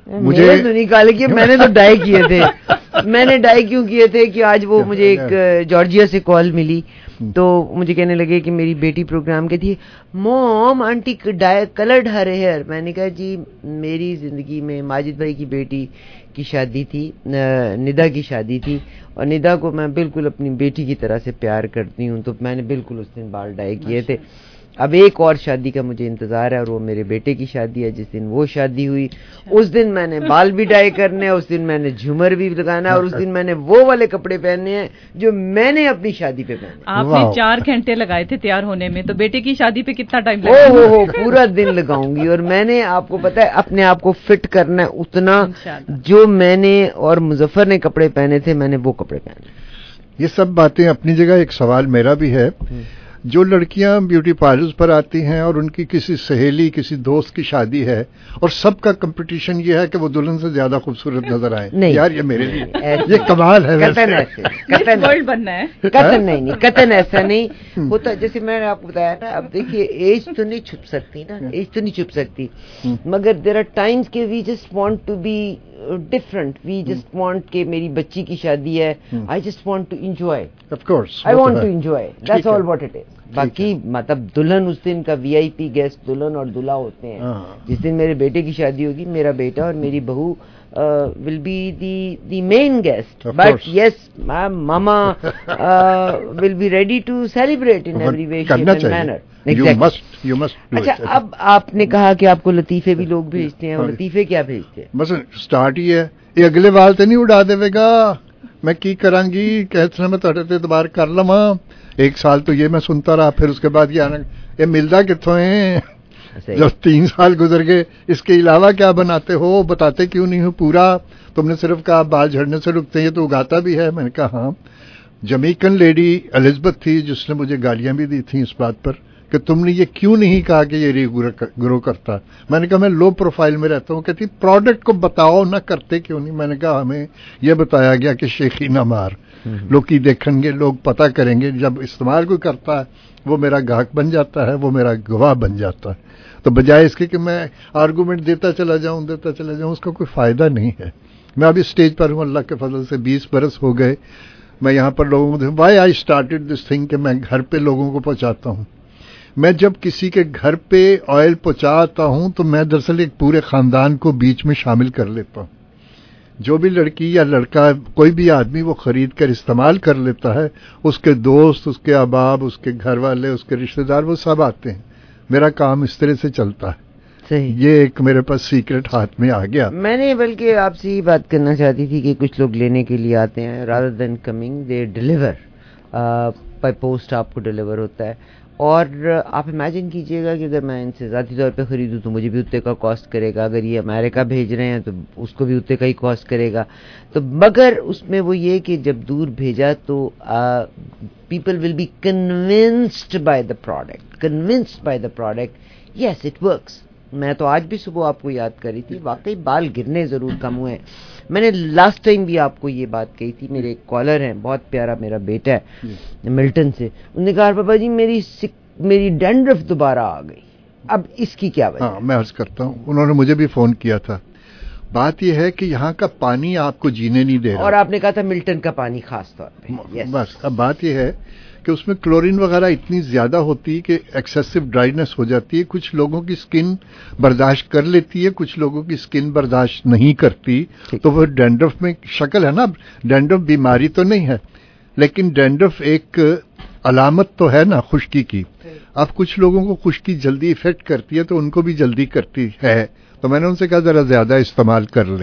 مجھے تو نہیں کہا کہ میں نے تو ڈائی کیے تھے. میں نے ڈائی کیوں کیے تھے کہ آج وہ مجھے ایک جارجیا سے کال ملی تو مجھے کہنے لگے کہ میری بیٹی پروگرام کے تھی, mom aunty dye coloured her hair. میں نے کہا جی میری زندگی میں ماجد بھائی کی بیٹی کی شادی تھی, ندا کی شادی تھی, اور ندا کو میں بالکل اپنی بیٹی کی طرح سے پیار کرتی ہوں, تو میں نے بالکل اس دن بال ڈائی کیے تھے. اب ایک اور شادی کا مجھے انتظار ہے اور وہ میرے بیٹے کی شادی ہے. جس دن وہ شادی ہوئی اس دن میں نے بال بھی ڈائی کرنے, اس دن میں نے جھومر بھی لگانا, اور اس دن میں نے وہ والے کپڑے پہننے ہیں جو میں نے اپنی شادی پہ پہنے. آپ نے چار گھنٹے لگائے تھے تیار ہونے میں, تو بیٹے کی شادی پہ کتنا ٹائم لگا؟ او ہو پورا دن لگاؤں گی. اور میں نے آپ کو پتا ہے اپنے آپ کو فٹ کرنا ہے اتنا, جو میں نے اور مظفر نے کپڑے پہنے تھے میں نے وہ کپڑے پہنے. یہ سب باتیں اپنی جگہ. ایک سوال میرا بھی ہے, جو لڑکیاں بیوٹی پارلرز پر آتی ہیں اور ان کی کسی سہیلی کسی دوست کی شادی ہے اور سب کا کمپٹیشن یہ ہے کہ وہ دلہن سے زیادہ خوبصورت نظر آئیں, یار یہ میرے لیے یہ کمال ہے. قطن ایسے ورلڈ بننا ہے, قطن نہیں نہیں قطن ایسا نہیں ہوتا. جیسے میں نے آپ کو بتایا نا, اب دیکھیے ایج تو نہیں چھپ سکتی نا, ایج تو نہیں چھپ سکتی, مگر دیر آر ٹائمز کہ we just want to be different. We just want کہ میری بچی کی شادی ہے, I just want to enjoy, of course I want to enjoy, that's all what it is. باقی مطلب دلہن اس دن کا وی آئی پی گیسٹ دلہن اور دلہا ہوتے ہیں. جس دن میرے بیٹے کی شادی ہوگی میرا بیٹا اور میری بہو will be the the main guest, but yes mama will be ready to celebrate in every way shape and manner. اچھا اب آپ نے کہا کہ آپ کو لطیفے بھی لوگ بھیجتے ہیں, اور لطیفے کیا بھیجتے ہیں؟ بس اسٹارٹ ہی ہے, یہ اگلے بال تو نہیں اڑا دے گا, میں کی کروں گی کہتے میں تھوڑے اعتبار کر لواں. ایک سال تو یہ میں سنتا رہا, پھر اس کے بعد یہ آنا یہ ملتا کتوں ہیں, جب تین سال گزر گئے اس کے علاوہ کیا بناتے ہو, بتاتے کیوں نہیں ہو پورا. تم نے صرف کہا بال جھڑنے سے رکتے ہیں, تو اگاتا بھی ہے. میں نے کہا ہاں. جمیکن لیڈی الزبتھ تھی جس نے مجھے گالیاں بھی دی تھیں اس بات پر کہ تم نے یہ کیوں نہیں کہا کہ یہ گرو کرتا. میں نے کہا میں لو پروفائل میں رہتا ہوں. کہتی پروڈکٹ کو بتاؤ نہ کرتے کیوں نہیں. میں نے کہا ہمیں یہ بتایا گیا کہ شیخی نہ مار, لوگ کی دیکھیں گے, لوگ پتہ کریں گے. جب استعمال کوئی کرتا ہے وہ میرا گاہک بن جاتا ہے, وہ میرا گواہ بن جاتا ہے. تو بجائے اس کے کہ میں آرگومنٹ دیتا چلا جاؤں دیتا چلا جاؤں اس کا کوئی فائدہ نہیں ہے. میں ابھی اسٹیج پر ہوں, اللہ کے فضل سے بیس برس ہو گئے. میں یہاں پر لوگوں کو why I started this thing کہ میں گھر پہ لوگوں کو پہنچاتا ہوں. میں جب کسی کے گھر پہ آئل پہنچاتا ہوں تو میں دراصل ایک پورے خاندان کو بیچ میں شامل کر لیتا ہوں. جو بھی لڑکی یا لڑکا کوئی بھی آدمی وہ خرید کر استعمال کر لیتا ہے, اس کے دوست, اس کے احباب, اس کے گھر والے, اس کے رشتہ دار, وہ سب آتے ہیں. میرا کام اس طرح سے چلتا ہے. صحیح. یہ ایک میرے پاس سیکرٹ ہاتھ میں آ گیا. میں نے بلکہ آپ سے یہ بات کرنا چاہتی تھی کہ کچھ لوگ لینے کے لیے آتے ہیں, rather than coming they deliver by post, آپ کو ڈلیور ہوتا ہے. اور آپ امیجن کیجئے گا کہ اگر میں ان سے ذاتی طور پہ خریدوں تو مجھے بھی اتنے کا کاسٹ کرے گا, اگر یہ امریکہ بھیج رہے ہیں تو اس کو بھی اتنے کا ہی کاسٹ کرے گا. تو مگر اس میں وہ یہ کہ جب دور بھیجا تو people will be convinced by the product, convinced by the product. Yes it works. میں تو آج بھی صبح آپ کو یاد کر رہی تھی, واقعی بال گرنے ضرور کم ہوئے ہیں. میں نے لاسٹ ٹائم بھی آپ کو یہ بات کہی تھی. میرے ایک کالر ہیں, بہت پیارا میرا بیٹا ہے ملٹن سے, انہوں نے کہا پاپا جی میری میری ڈینڈرف دوبارہ آ گئی, اب اس کی کیا وجہ؟ ہاں میں عرض کرتا ہوں, انہوں نے مجھے بھی فون کیا تھا. بات یہ ہے کہ یہاں کا پانی آپ کو جینے نہیں دے رہا, اور آپ نے کہا تھا ملٹن کا پانی خاص طور پہ. بس اب بات یہ ہے کہ اس میں کلورین وغیرہ اتنی زیادہ ہوتی ہے کہ ایکسیسو ڈرائینس ہو جاتی ہے. کچھ لوگوں کی سکن برداشت کر لیتی ہے, کچھ لوگوں کی سکن برداشت نہیں کرتی. تو وہ ڈینڈرف میں شکل ہے نا, ڈینڈرف بیماری تو نہیں ہے لیکن ڈینڈرف ایک علامت تو ہے نا خشکی کی. اب کچھ لوگوں کو خشکی جلدی افیکٹ کرتی ہے تو ان کو بھی جلدی کرتی ہے. تو میں نے ان سے کہا ذرا زیادہ استعمال کر لیں.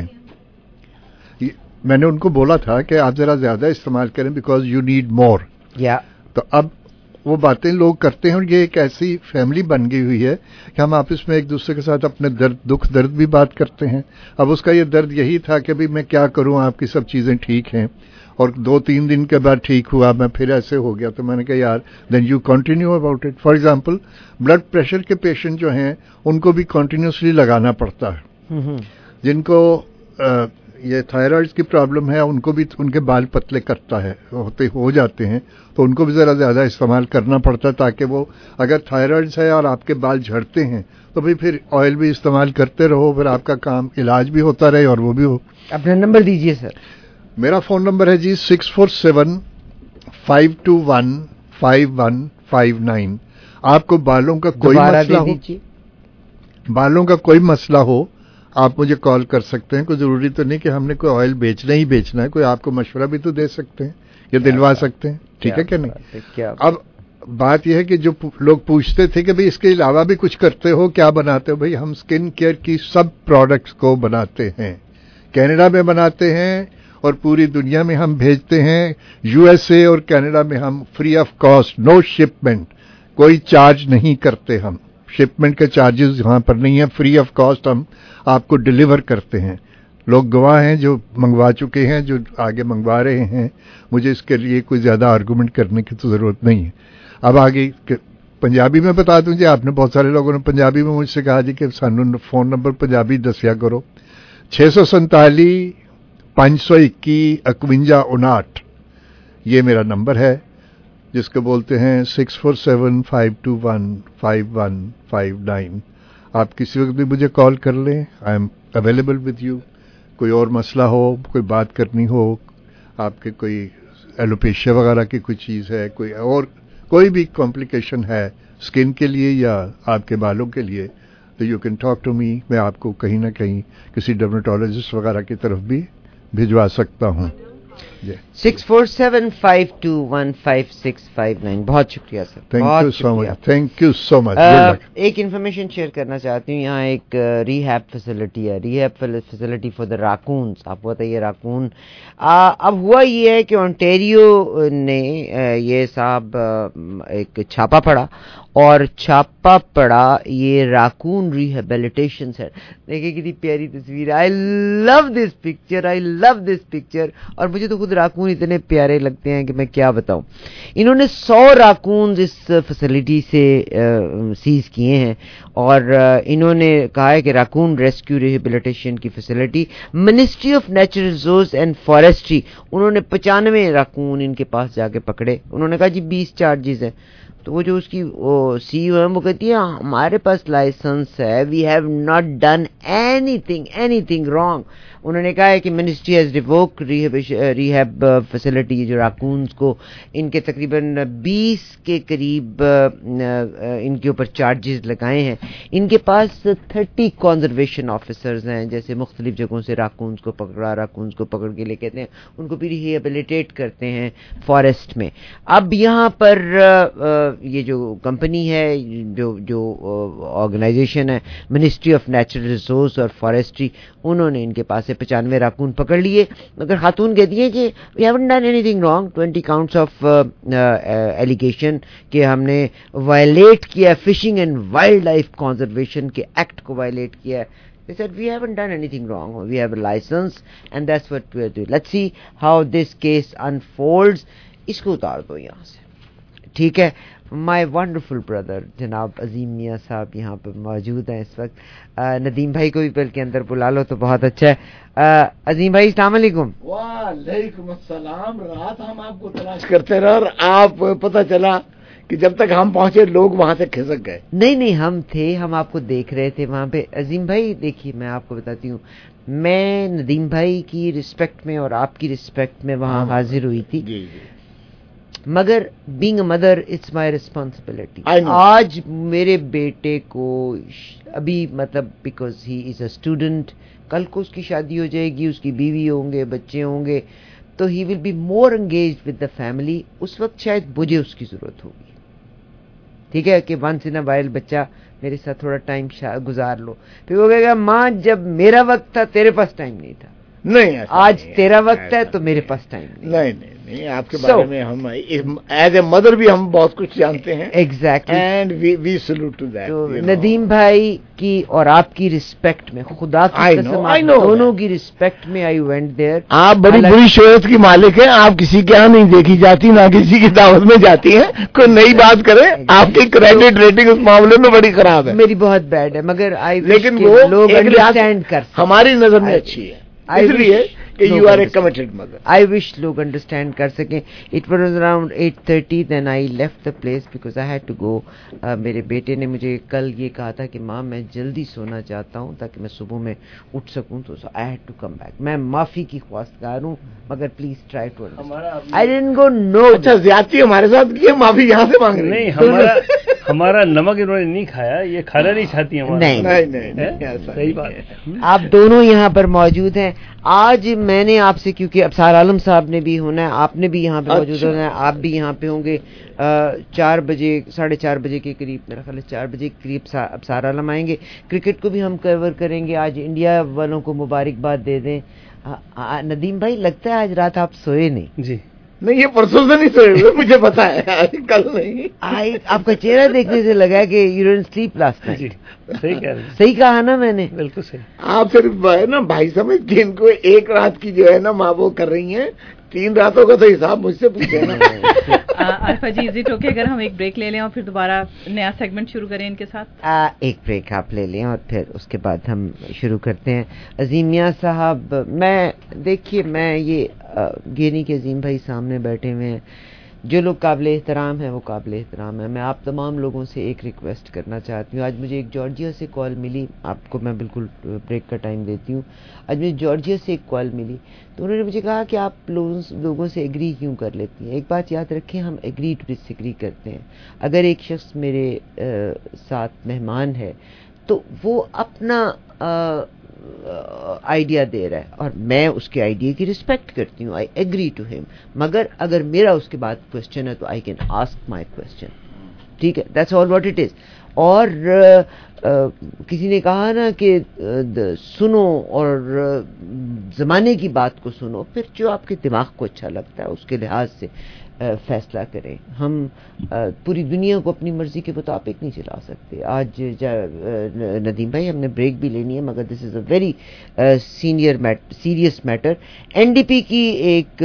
میں نے ان کو بولا تھا کہ آپ ذرا زیادہ استعمال کریں بیکاز یو نیڈ مور. تو اب وہ باتیں لوگ کرتے ہیں, اور یہ ایک ایسی فیملی بن گئی ہوئی ہے کہ ہم آپس میں ایک دوسرے کے ساتھ اپنے درد دکھ درد بھی بات کرتے ہیں. اب اس کا یہ درد یہی تھا کہ بھی میں کیا کروں, آپ کی سب چیزیں ٹھیک ہیں, اور دو تین دن کے بعد ٹھیک ہوا, میں پھر ایسے ہو گیا. تو میں نے کہا یار then you continue about it. For example blood pressure کے پیشنٹ جو ہیں ان کو بھی کنٹینیوسلی لگانا پڑتا ہے. جن کو ये थायराइड की प्रॉब्लम है, उनको भी उनके बाल पतले करता है, होते हो जाते हैं, तो उनको भी ज़रा ज़्यादा इस्तेमाल करना पड़ता है ताकि वो, अगर थायराइड है और आपके बाल झड़ते हैं तो भी फिर ऑयल भी इस्तेमाल करते रहो, फिर आपका काम इलाज भी होता रहे और वो भी हो। अपना नंबर दीजिए सर। मेरा फ़ोन नंबर है जी six four seven five two one five one five nine. आपको बालों का कोई मसला हो, बालों का कोई मसला हो, आप मुझे कॉल कर सकते हैं। कोई ज़रूरी तो नहीं कि हमने कोई ऑयल बेचना ही बेचना है, कोई आपको मशवरा भी तो दे सकते हैं या दिलवा सकते हैं, ठीक है क्या नहीं। अब बात यह है कि जो लोग पूछते थे कि भाई इसके अलावा भी कुछ करते हो, क्या बनाते हो, भाई हम स्किन केयर की सब प्रोडक्ट्स को बनाते हैं, कनाडा में बनाते हैं और पूरी दुनिया में हम भेजते हैं। यूएसए और कनाडा में हम free of cost, no shipment, कोई चार्ज नहीं करते, हम शिपमेंट के चार्जेस यहाँ पर नहीं है, फ्री ऑफ कॉस्ट हम आपको डिलीवर करते हैं। लोग गवाह हैं जो मंगवा चुके हैं, जो आगे मंगवा रहे हैं, मुझे इसके लिए कोई ज़्यादा आर्गूमेंट करने की तो ज़रूरत नहीं है। अब आगे पंजाबी में बता दूं जी, आपने बहुत सारे लोगों ने पंजाबी में मुझसे कहा जी कि सानू फोन नंबर पंजाबी दसिया करो। छे सौ संताली पाँच सौ इक्की इकवंजा उनाहठ ये मेरा नंबर है, जिसको बोलते हैं six four seven five two one five one five nine. आप किसी वक्त भी मुझे कॉल कर लें, I am available with you. कोई और मसला हो, कोई बात करनी हो, आपके कोई एलोपेशिया वगैरह की कोई चीज़ है, कोई और कोई भी कॉम्प्लिकेशन है स्किन के लिए या आपके बालों के लिए, तो you can talk to me. मैं आपको कहीं ना कहीं किसी डर्मेटोलॉजिस्ट वगैरह की तरफ भी भिजवा सकता हूँ। Six four seven five two one five six five nine. बहुत शुक्रिया sir, thank you so much, thank you so much. एक इन्फॉर्मेशन शेयर करना चाहती हूँ, यहाँ एक रिहैब फैसिलिटी है, rehab facility for the raccoons. आपको बताइए राकून, अब हुआ ये है कि ओंटारियो ने ये साहब एक छापा पड़ा और छापा पड़ा ये राकून रिहेबिलिटेशन सेंटर। देखिए कितनी प्यारी तस्वीर, I love this picture, I love this picture. और मुझे तो खुद राकून इतने प्यारे लगते हैं कि मैं क्या बताऊं। इन्होंने सौ राकून इस फैसिलिटी से सीज किए हैं और इन्होंने कहा है कि राकून रेस्क्यू रिहेबिलिटेशन की facility, ministry of natural resource and forestry, उन्होंने पचानवे राकून इनके पास जाके पकड़े। उन्होंने कहा जी बीस चार्जेस है, तो वो जो उसकी सीईओ है वो कहती है हमारे पास लाइसेंस है, we have not done anything anything wrong. उन्होंने कहा है कि ministry has revoke rehab facility जो राकून्स को, इनके तकरीबन बीस के करीब इनके ऊपर चार्जेस लगाए हैं। इनके पास तीस कंजर्वेशन ऑफिसर्स हैं, जैसे मुख्तलिफ जगहों से राकून्स को पकड़ा, राकून्स को पकड़ के ले कहते हैं उनको भी रिहेबिलिटेट करते हैं फॉरेस्ट में। अब यहाँ पर ये जो कंपनी है, जो जो ऑर्गेनाइजेशन है मिनिस्ट्री ऑफ नेचुरल रिसोर्स और फॉरेस्ट्री, उन्होंने इनके पास से पचानवे राकून पकड़ लिए, मगर खातून कहती है कि we haven't done anything wrong. Twenty counts of allegation कि हमने वायलेट किया fishing and wildlife conservation के एक्ट को वायलेट किया है। They said we haven't done anything wrong. We have a license and that's what we are doing. Let's see how this case unfolds. इसको उतार दो यहाँ से, ठीक है। माई वंडरफुल ब्रदर जनाब अजीम मियाँ साहब यहाँ पर मौजूद हैं इस वक्त। नदीम भाई को भी पल के अंदर बुला लो तो बहुत अच्छा है। अजीम भाई अस्सलाम वालेकुम। वालेकुम अस्सलाम। रात हम आपको तलाश करते रहे और आप पता चला कि जब तक हम पहुंचे लोग वहां से खिसक गए। नहीं नहीं, हम थे, हम आपको देख रहे थे वहां पे। अजीम भाई देखिए, मैं आपको बताती हूँ, मैं नदीम भाई की रिस्पेक्ट में और आपकी रिस्पेक्ट में वहां हाजिर हुई थी, जी जी। मगर being a mother it's my responsibility. आज मेरे बेटे को अभी मतलब because he is a student, कल को उसकी शादी हो जाएगी, उसकी बीवी होंगे, बच्चे होंगे, तो he will be more engaged with the family. उस वक्त शायद मुझे उसकी जरूरत होगी, ठीक है, कि वंस इन अ वाइल बच्चा मेरे साथ थोड़ा टाइम गुजार लो। फिर वो कहेगा माँ जब मेरा वक्त था तेरे पास टाइम नहीं था। नहीं, आज तेरा वक्त है तो मेरे पास टाइम नहीं। नहीं नहीं नहीं, आपके so, बारे में हम एज ए मदर भी हम बहुत कुछ जानते हैं। Exactly, and we we salute to that. Nadeem भाई की और आपकी रिस्पेक्ट में, खुदा की कसम आप दोनों की रिस्पेक्ट में आई वेंट देयर। आप बड़ी बुरी शोहरत की मालिक हैं, आप किसी के यहाँ नहीं देखी जाती, ना किसी की दावत में जाती हैं। कोई नई बात करें, आपकी क्रेडिट रेटिंग उस मामले में बड़ी खराब है। मेरी बहुत बैड है, मगर आई लेकिन वो लोग अंडरस्टैंड कर, हमारी नजर में अच्छी है। इसलिए कि you are a committed mother. I wish लोग understand कर सकें. It was around eight thirty, then I left the place because I had to go. uh, मेरे बेटे ने मुझे कल ये कहा था कि माँ मैं जल्दी सोना चाहता हूँ ताकि मैं सुबह में उठ सकूँ, तो so I had to come back. मैं माफ़ी की ख्वास्तगार हूँ, मगर please try to understand. I didn't go no. अच्छा ज़्यादती हमारे साथ की है, माफ़ी यहाँ से मांग रही नहीं, हमारा हमारा नमक इन्होंने नहीं खाया, ये खाना नहीं चाहती हमारा. नहीं नहीं नहीं, सही बात. आप दोनों यहाँ पर मौजूद हैं. आज मैंने आपसे, क्योंकि अबसार आलम साहब ने भी होना है, आपने भी यहाँ पे अच्छा। मौजूद होना है, आप भी यहाँ पे होंगे. चार बजे साढ़े चार बजे के करीब, मेरा ख्याल है चार बजे के करीब अबसार आलम आएंगे. क्रिकेट को भी हम कवर करेंगे. आज इंडिया वालों को मुबारकबाद दे दें. नदीम भाई, लगता है आज रात आप सोए नहीं. जी नहीं, ये परसों से नहीं सोए हुए, मुझे पता है, कल नहीं. आई आपका चेहरा देखने से लगा कि you didn't sleep last night. सही कह रहे हैं. सही कहा ना मैंने? बिल्कुल सही. आप सिर्फ है ना भाई समझ के इनको एक रात की जो है ना माँ वो कर रही हैं, तीन रातों का तो हिसाब मुझसे पूछे ना. Alpha ji, is it okay अगर हम एक ब्रेक ले लें और फिर दोबारा नया सेगमेंट शुरू करें इनके साथ? आ, एक ब्रेक आप ले लें और फिर उसके बाद हम शुरू करते हैं. अजीम मियां साहब, मैं देखिए मैं ये गिनी के अजीम भाई सामने बैठे हुए हैं. जो लोग काबिल एहतराम हैं वो काबिल एहतराम है. मैं आप तमाम लोगों से एक रिक्वेस्ट करना चाहती हूँ. आज मुझे एक जॉर्जिया से कॉल मिली, आपको मैं बिल्कुल ब्रेक का टाइम देती हूँ. आज मुझे जॉर्जिया से एक कॉल मिली, तो उन्होंने मुझे कहा कि आप लोगों लोगों से एग्री क्यों कर लेती हैं. एक बात याद रखें, हम एग्री टू डिसएग्री करते हैं. अगर एक शख्स मेरे आ, साथ मेहमान है तो वो अपना आ, आइडिया दे रहा है और मैं उसके आइडिया की रिस्पेक्ट करती हूँ. I agree to him. मगर अगर मेरा उसके बाद क्वेश्चन है तो I can ask my question. ठीक है, that's all what it is. और uh, uh, किसी ने कहा ना कि uh, सुनो और uh, जमाने की बात को सुनो, फिर जो आपके दिमाग को अच्छा लगता है उसके लिहाज से फैसला करें. हम पूरी दुनिया को अपनी मर्जी के मुताबिक नहीं चला सकते. आज नदीम भाई, हमने ब्रेक भी लेनी है, मगर this is a very senior serious matter. NDP की एक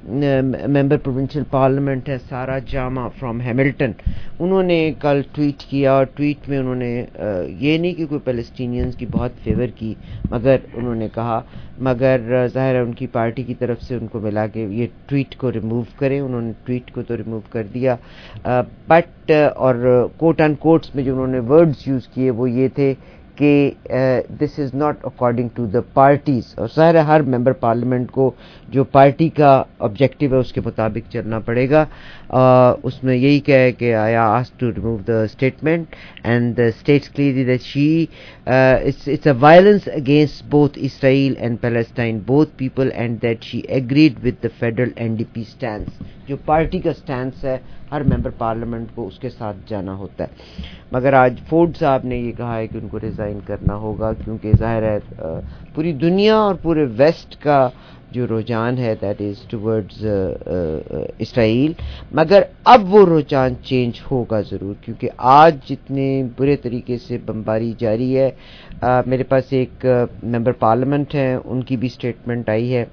मेंबर प्रोविंशियल पार्लियामेंट है, सारा जामा फ्रॉम हैमिल्टन, उन्होंने कल ट्वीट किया और ट्वीट में उन्होंने ये नहीं कि कोई पैलेस्टीनियंस की बहुत फेवर की, मगर उन्होंने कहा, मगर ज़ाहिर है उनकी पार्टी की तरफ से उनको मिला कि ये ट्वीट को रिमूव करें. उन्होंने ट्वीट को तो रिमूव कर दिया, बट uh, uh, और कोट एंड कोट्स में जो उन्होंने वर्ड्स यूज़ किए वो ये थे कि this is not according to the parties. और ज़ाहिर है हर मेंबर पार्लियामेंट को जो पार्टी का ऑब्जेक्टिव है उसके मुताबिक चलना पड़ेगा. uh, उसमें यही क्या है कि I asked to remove the statement and the states clearly that she it's it's a violence against both Israel and Palestine, both people, and that she agreed with the federal NDP stance. जो party का stance है हर member parliament को उसके साथ जाना होता है. मगर आज फोर्ड साहब ने ये कहा है कि उनको रिज़ाइन करना होगा, क्योंकि ज़ाहिर है पूरी दुनिया और पूरे वेस्ट का जो रुझान है दैट इज़ टुवर्ड्स इसराइल. मगर अब वो रुझान चेंज होगा ज़रूर, क्योंकि आज जितने बुरे तरीके से बमबारी जारी है. आ, मेरे पास एक मेंबर पार्लियामेंट है, उनकी भी स्टेटमेंट आई है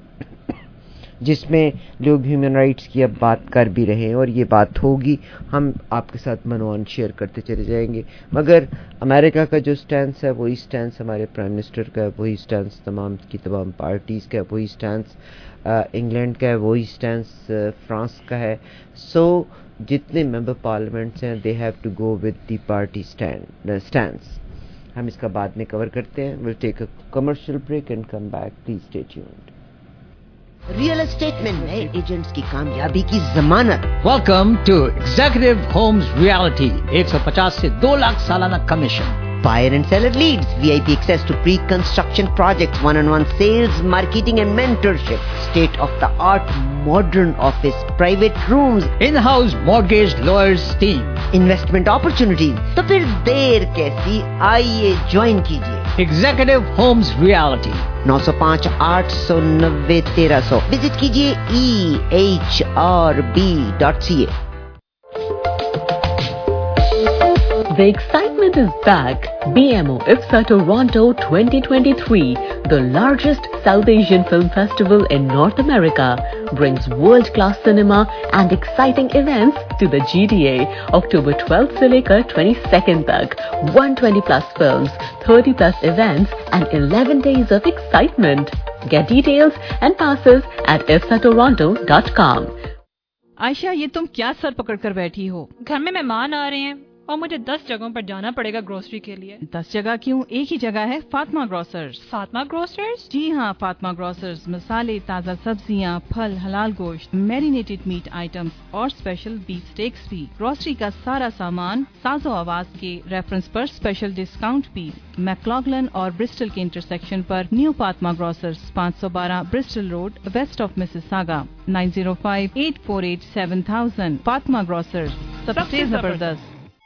जिसमें लोग ह्यूमन राइट्स की अब बात कर भी रहे हैं और ये बात होगी. हम आपके साथ मनोन शेयर करते चले जाएंगे. मगर अमेरिका का जो स्टैंस है वही स्टैंस हमारे प्राइम मिनिस्टर का है, वही स्टैंस तमाम की तमाम पार्टीज़ का है, वही स्टैंस इंग्लैंड का है, वही स्टैंस फ्रांस का है. सो so, जितने मेंबर पार्लियामेंट्स हैं they have to go with the party stand stance. हम इसका बाद में कवर करते हैं. Will take a commercial break and come back. Please stay tuned. Real estate में नए एजेंट्स की कामयाबी की जमानत. Welcome to executive homes reality. एक सौ पचास से दो लाख सालाना commission. Buyer and seller leads, V I P access to pre-construction projects, one-on-one sales, marketing and mentorship, state-of-the-art modern office, private rooms, in-house mortgage lawyers team, investment opportunities. तो फिर देर कैसी, आइए ज्वाइन कीजिए. Executive Homes Reality. नौ सौ पाँच आठ सौ नब्बे तेरह सौ. विजिट कीजिए E H R B dot C A. The excitement is back. B M O I F S A Toronto twenty twenty-three, the largest South Asian film festival in North America, brings world-class cinema and exciting events to the G D A. October twelfth से लेकर twenty-second तक, one hundred twenty plus films, thirty plus events and eleven days of excitement. Get details and passes at e f s a toronto dot com. Ayesha, ये तुम क्या sir पकड़ कर बैठी हो? घर में मेहमान आ रहे हैं और मुझे दस जगहों पर जाना पड़ेगा ग्रोसरी के लिए। दस जगह क्यों? एक ही जगह है, फातिमा ग्रोसर्स। फातिमा ग्रोसर्स? जी हाँ, फातिमा ग्रोसर्स मसाले, ताज़ा सब्जियाँ, फल, हलाल गोश्त, मैरिनेटेड मीट आइटम्स और स्पेशल बीफ स्टेक्स भी। ग्रोसरी का सारा सामान साजो आवाज के रेफरेंस पर स्पेशल डिस्काउंट भी। मैक्लॉगलन और ब्रिस्टल के इंटरसेक्शन पर न्यू फातिमा ग्रोसर्स, पाँच सौ बारह Bristol Road, west of Mississauga, nine zero five eight four eight seven thousand. Fatima grocers, सबसे जबरदस्त।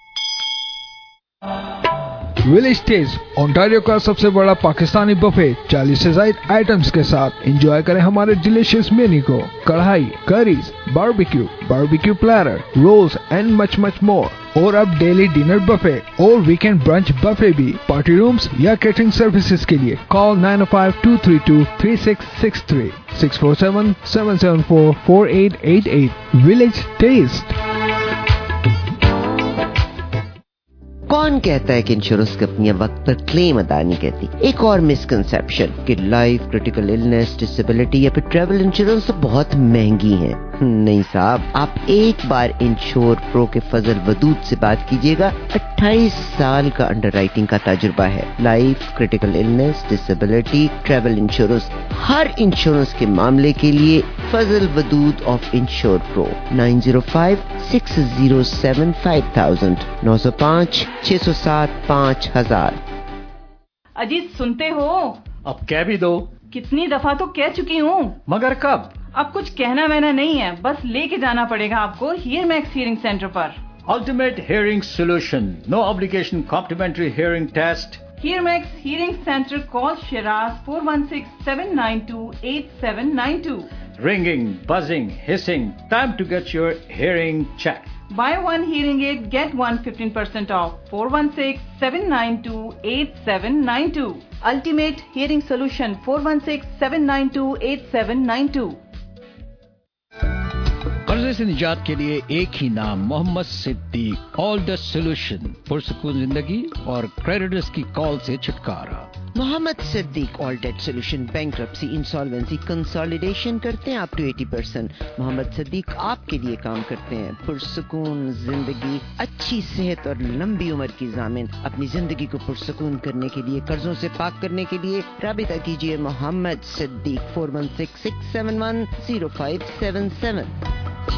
विलेज टेस्ट, ओंटारियो का सबसे बड़ा पाकिस्तानी बफे चालीस से ज्यादा आइटम्स के साथ। एंजॉय करें हमारे डिलीशियस मेन्यू को। Karahi, curries, barbecue, barbecue platter, rolls and much much more. और अब डेली डिनर बफे और वीकेंड ब्रंच बफे भी। पार्टी रूम्स या कैटरिंग सर्विसेज के लिए कॉल नाइन ओ five two three two three six six three, six four seven seven seven four four eight eight eight. Village taste. कौन कहता है कि insurance कंपनियां वक्त पर क्लेम अदा नहीं करती? एक और मिसकंसेप्शन कि लाइफ, क्रिटिकल इलनेस, डिसेबिलिटी या फिर ट्रैवल इंश्योरेंस तो बहुत महंगी है। नहीं साहब, आप एक बार इंश्योर प्रो के फजल वदूद से बात कीजिएगा। अट्ठाईस साल का अंडरराइटिंग का तजुर्बा है। Life, critical illness, disability, travel insurance, हर इंश्योरेंस के मामले के लिए Fazal Wadood of Insure Pro, nine zero five six zero seven five thousand, नौ सौ पाँच छह सौ सात पाँच हजार। अजीत, सुनते हो? अब कह भी दो। कितनी दफा तो कह चुकी हूँ। मगर कब? अब कुछ कहना वहना नहीं है, बस लेके जाना पड़ेगा आपको हियर मैक्स हियरिंग सेंटर पर। Ultimate hearing solution, no obligation complimentary hearing test. Hear Max Hearing Centre, call Shiraz four one six seven nine two eight seven nine two. Ringing, buzzing, hissing, time to get your hearing checked. Buy one hearing aid, get one fifteen percent off. four one six seven nine two eight seven nine two. Ultimate Hearing Solution, four one six seven nine two eight seven nine two. कर्जे से निजात के लिए एक ही नाम, Mohammad Siddique. All the solution, पुरसुकून जिंदगी और क्रेडिटर्स की कॉल से छुटकारा। Mohammad Siddique all debt solution, bankruptcy, insolvency, consolidation करते हैं अप टू अस्सी परसेंट। मोहम्मद सिद्दीक आपके लिए काम करते हैं। पुरसुकून जिंदगी, अच्छी सेहत और लंबी उम्र की जामिन। अपनी जिंदगी को पुरसुकून करने के लिए, कर्जों से पाक करने के लिए राबिता कीजिए Mohammad Siddique four one six six seven one zero five seven seven.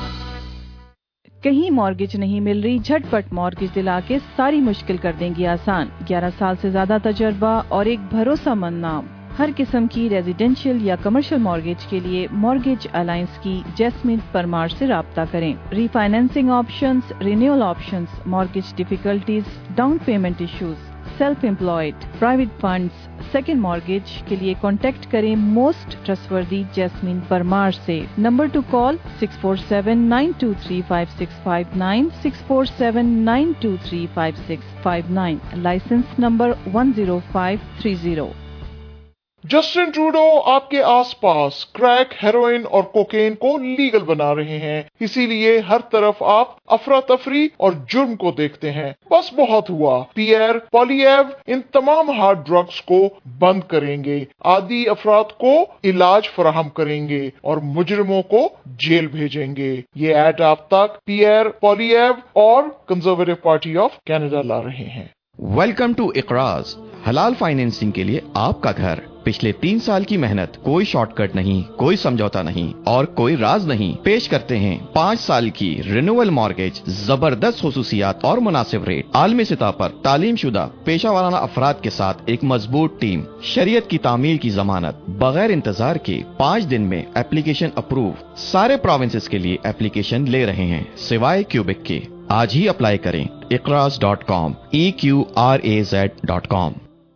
कहीं मॉर्गेज नहीं मिल रही? झटपट मॉर्गेज दिला के सारी मुश्किल कर देंगी आसान। ग्यारह साल से ज्यादा तजर्बा और एक भरोसामंद नाम। हर किस्म की रेजिडेंशियल या कमर्शियल मॉर्गेज के लिए मॉर्गेज अलायंस की जैस्मिन परमार से राब्ता करें। Refinancing options, renewal options, mortgage difficulties, down payment issues, self employed, private funds, second mortgage के लिए कॉन्टेक्ट करें मोस्ट ट्रस्टवर्दी जैस्मिन परमार से। Number to call six four seven nine two three five six five nine, six four seven nine two three five six five nine. Licence number one zero five three zero. Justin Trudeau आपके आसपास crack, heroin और cocaine को legal बना रहे हैं, इसीलिए हर तरफ आप अफरा तफरी और जुर्म को देखते हैं। बस बहुत हुआ, पियर पॉलीएव इन तमाम हार्ड ड्रग्स को बंद करेंगे, आदि अफराद को इलाज फराहम करेंगे और मुजरिमों को जेल भेजेंगे। ये ऐड आप तक पियर पॉलीएव और कंजर्वेटिव पार्टी ऑफ कनाडा ला रहे हैं। वेलकम टू इकराज, हलाल फाइनेंसिंग के लिए आपका घर। पिछले तीन साल की मेहनत, कोई शॉर्टकट नहीं, कोई समझौता नहीं और कोई राज नहीं। पेश करते हैं पाँच साल की रिन्यूअल मॉर्गेज, जबरदस्त खुसूसियात और मुनासिब रेट, आलमी सतह पर तालीम शुदा पेशा वाराना अफराद के साथ एक मजबूत टीम, शरीयत की तामील की जमानत, बगैर इंतजार के पाँच दिन में एप्लीकेशन अप्रूव। सारे प्रोविंसेस के लिए एप्लीकेशन ले रहे हैं सिवाय क्यूबिक के। आज ही अप्लाई करें इकराज dot com, E Q R A Z dot com.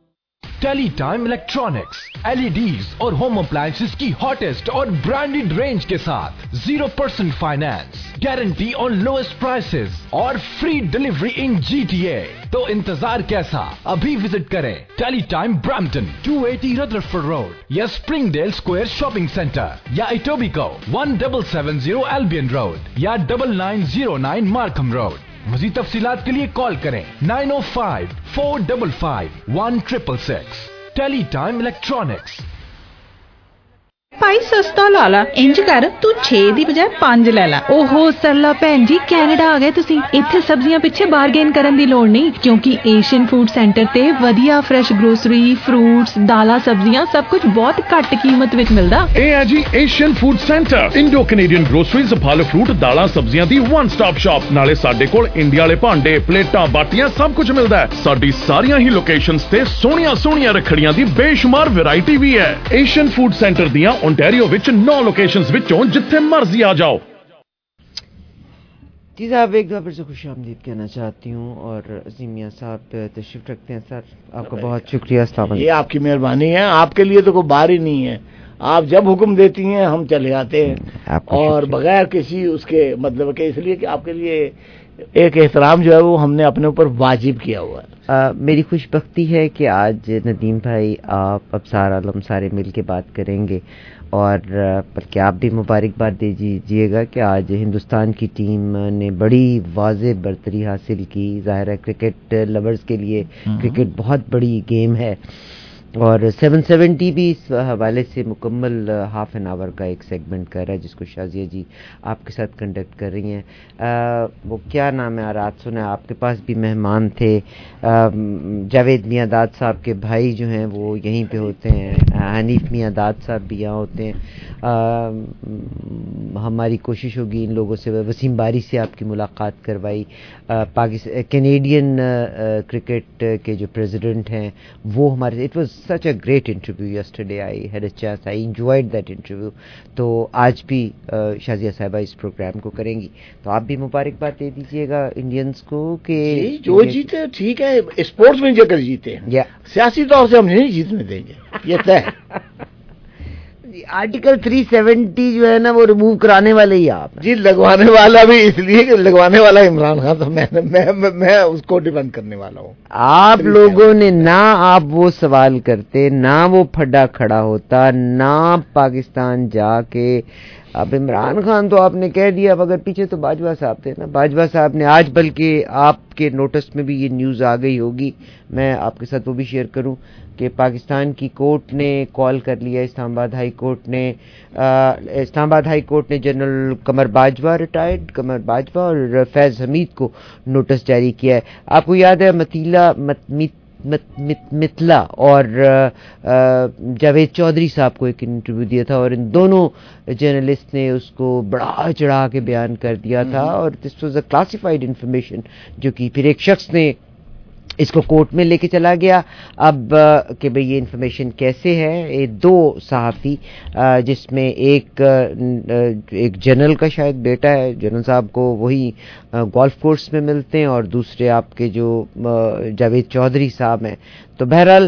Teletime electronics, LEDs और होम अप्लायंसेस की हॉटेस्ट और ब्रांडेड रेंज के साथ zero percent finance, guarantee on lowest prices और फ्री डिलीवरी इन जीटीए। तो इंतजार कैसा, अभी विजिट करें Teletime Brampton, two eighty Rutherford road या स्प्रिंगडेल स्क्वायर शॉपिंग सेंटर या Etobicoke one double seven zero Albion road या double nine zero nine Markham road. मज़ीद तफसीलात के लिए कॉल करें नाइन ओ five four five five one six six. Teletime electronics. ਭਾਈ ਸਸਤਾ ਲਾ ਲਾ, ਇੰਜ ਕਰ ਤੂੰ ਛੇ ਦੀ ਬਜਾਏ ਪੰਜ ਲੈ ਲੈ। ਓਹੋ ਸਰਲਾ ਭੈਣ ਜੀ, ਕੈਨੇਡਾ ਆ ਗਏ ਤੁਸੀਂ। ਇੱਥੇ ਸਬਜ਼ੀਆਂ ਪਿੱਛੇ ਬਾਰਗੇਨ ਕਰਨ ਦੀ ਲੋੜ ਨਹੀਂ, ਕਿਉਂਕਿ ਏਸ਼ੀਅਨ ਫੂਡ ਸੈਂਟਰ ਤੇ ਵਧੀਆ ਫਰੈਸ਼ ਗਰੋਸਰੀ, ਫਰੂਟਸ, ਦਾਲਾਂ, ਸਬਜ਼ੀਆਂ ਸਭ ਕੁਝ ਬਹੁਤ ਘੱਟ ਕੀਮਤ ਵਿੱਚ ਮਿਲਦਾ। ਇਹ ਹੈ ਜੀ Asian food centre, Indo Canadian groceries, ਫਲ ਫਰੂਟ, ਦਾਲਾਂ, ਸਬਜ਼ੀਆਂ ਦੀ ਵਨ ਸਟਾਪ ਸ਼ਾਪ। ਨਾਲੇ ਸਾਡੇ ਕੋਲ ਇੰਡੀਆ ਵਾਲੇ ਭਾਂਡੇ, ਪਲੇਟਾਂ, ਬਾਟੀਆਂ ਸਭ ਕੁਝ ਮਿਲਦਾ ਹੈ। ਸਾਡੀ ਸਾਰੀਆਂ ਹੀ ਲੋਕੇਸ਼ਨਸ ਤੇ ਸੋਹਣੀਆਂ ਸੋਹਣੀਆਂ ਰੱਖੜੀਆਂ ਦੀ ਬੇਸ਼ੁਮਾਰ ਵੈਰਾਈਟੀ ਵੀ ਹੈ। ਏਸ਼ੀਅਨ ਫੂਡ ਸੈਂਟਰ ਦੀਆਂ ओंटारियो विच नौ लोकेशंस विचों जिथे मर्जी आ जाओ। जी साहब, एक बार फिर से खुश आमदीद कहना चाहती हूँ और अजीम मियां साहब तशरीफ रखते हैं। सर आपका बहुत शुक्रिया। अस्सलाम ये आपकी मेहरबानी है, आपके लिए तो कोई बार ही नहीं है। आप जब हुक्म देती हैं हम चले आते हैं और बगैर किसी उसके मतलब के, इसलिए कि आपके लिए एक एहतराम जो है वो हमने अपने ऊपर वाजिब किया हुआ है। आ, मेरी खुशबख्ती है कि आज नदीम भाई, आप, अबसार आलम सारे मिल के बात करेंगे और बल्कि आप भी मुबारकबाद दे दीजिएगा कि आज हिंदुस्तान की टीम ने बड़ी वाज़े बरतरी हासिल की। ज़ाहिर है क्रिकेट लवर्स के लिए क्रिकेट बहुत बड़ी गेम है और सेवन सेवेंटी भी इस हवाले से मुकम्मल हाफ एन आवर का एक सेगमेंट कर रहा है जिसको शाजिया जी आपके साथ कंडक्ट कर रही हैं। आ, वो क्या नाम है, रात सुना आपके पास भी मेहमान थे, जावेद मियां दाद साहब के भाई जो हैं वो यहीं पे होते हैं, हनीफ मियां दाद साहब भी यहाँ होते हैं। आ, हमारी कोशिश होगी इन लोगों से, वसीम बारी से आपकी मुलाकात करवाई। पाकिस्तान कैनेडियन क्रिकेट के जो प्रेसिडेंट हैं वो हमारे, it was such a great interview yesterday. I had a chance, I enjoyed that interview. तो आज भी शाजिया साहिबा इस प्रोग्राम को करेंगी, तो आप भी मुबारकबाद दे दीजिएगा इंडियंस को कि जो जीते ठीक है, स्पोर्ट्स में जाकर जीते हैं, सियासी तौर से हम नहीं जीतने देंगे, ये तय है। आर्टिकल तीन सौ सत्तर जो है ना वो रिमूव कराने वाले ही आप जी, लगवाने वाला भी इसलिए कि लगवाने वाला इमरान खान, तो मैं मैं मैं, मैं उसको डिफेंड करने वाला हूँ। आप लोगों ने ना, आप वो सवाल करते ना, वो फड्डा खड़ा होता ना, पाकिस्तान जाके। अब इमरान खान तो आपने कह दिया, अब अगर पीछे तो बाजवा साहब थे ना, बाजवा साहब ने आज, बल्कि आपके नोटिस में भी ये न्यूज़ आ गई होगी, मैं आपके साथ वो भी शेयर करूं कि पाकिस्तान की कोर्ट ने कॉल कर लिया, इस्लामाबाद हाई कोर्ट ने, इस्लामाबाद हाई कोर्ट ने जनरल कमर बाजवा, रिटायर्ड कमर बाजवा और फैज़ हमीद को नोटिस जारी किया है। आपको याद है मतीला मत, मित, मित, मित, मितला और जावेद चौधरी साहब को एक इंटरव्यू दिया था और इन दोनों जर्नलिस्ट ने उसको बड़ा चढ़ा के बयान कर दिया था और this was a classified information जो कि फिर एक शख्स ने इसको कोर्ट में लेके चला गया। अब कि भाई ये इन्फॉर्मेशन कैसे है, ये दो सहाफ़ी जिसमें एक एक जनरल का शायद बेटा है, जनरल साहब को वही गोल्फ कोर्स में मिलते हैं और दूसरे आपके जो जावेद चौधरी साहब हैं। तो बहरहाल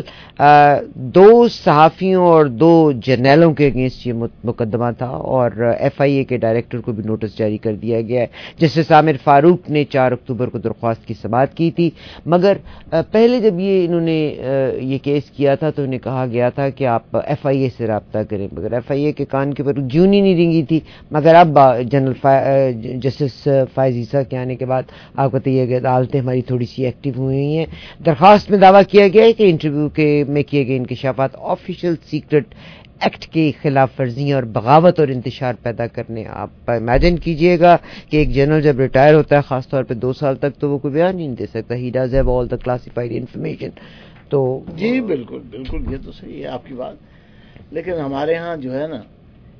दो सहाफ़ियों और दो जर्नलों के अगेंस्ट ये मुकदमा था और एफ आई ए के डायरेक्टर को भी नोटिस जारी कर दिया गया है। जस्टिस आमिर फारूक ने चार अक्टूबर को दरख्वास्त की समाअत की थी, मगर पहले जब ये इन्होंने ये केस किया था तो इन्हें कहा गया था कि आप एफ आई ए से रब्ता करें, मगर एफ आई ए के कान के ऊपर जून ही नहीं रिंगी थी। मगर अब जनरल जस्टिस फायज ईसा के आने के बाद आपको तो ये अदालतें हमारी थोड़ी सी एक्टिव हुई हैं। दरख्वास्त में दावा किया गया है कि इंटरव्यू के में किए गए इंकशाफात ऑफिशियल सीक्रेट एक्ट की खिलाफ वर्जियाँ और बगावत और इंतशार पैदा करने। आप इमेजिन कीजिएगा कि एक जनरल जब रिटायर होता है, खासतौर पे दो साल तक, तो वो कोई बयान नहीं दे सकता, he does have all the classified information. तो जी बिल्कुल बिल्कुल, ये तो सही है आपकी बात, लेकिन हमारे यहाँ जो है ना,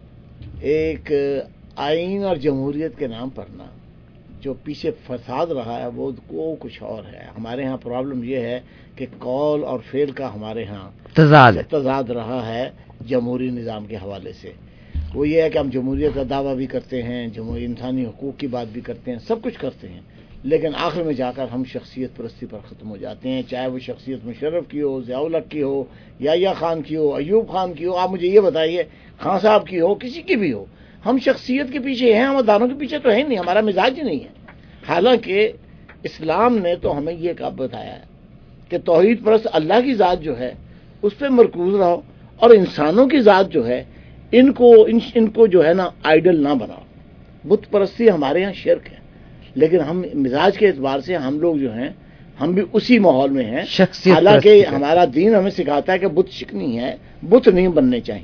एक आइन और जमहूरियत के नाम पर ना जो पीछे फसाद रहा है वो वो कुछ और है। हमारे यहाँ प्रॉब्लम ये है कि कॉल और फेल का हमारे यहाँ तजाद तजाद रहा है जमहूरी निज़ाम के हवाले से। वो ये है कि हम जमहूरियत का दावा भी करते हैं, जमहूरी इंसानी हकूक़ की बात भी करते हैं, सब कुछ करते हैं, लेकिन आखिर में जाकर हम शख्सियत परस्ती पर ख़त्म हो जाते हैं। चाहे वो शख्सियत मुशर्रफ की हो, ज़िया-उल हक की हो, याह्या खान की हो, अयूब खान की हो, आप मुझे ये बताइए, खान साहब की हो, किसी की भी हो, हम शख्सियत के पीछे हैं, हम दानों के पीछे तो है नहीं, हमारा मिजाज ही नहीं है। हालांकि इस्लाम ने तो हमें ये कहा बताया है कि तौहीद परस्त अल्लाह की ज़ात जो है उस पर मरकूज रहो और इंसानों की ज़ात जो है इनको इन, इनको जो है ना आइडल ना बनाओ। बुत परस्ती हमारे यहाँ शिर्क है, लेकिन हम मिजाज के एतबार से हम लोग जो हैं हम भी उसी माहौल में हैं। हालांकि हमारा दीन हमें सिखाता है कि बुत शिकनी है, बुत नहीं बनने चाहिए,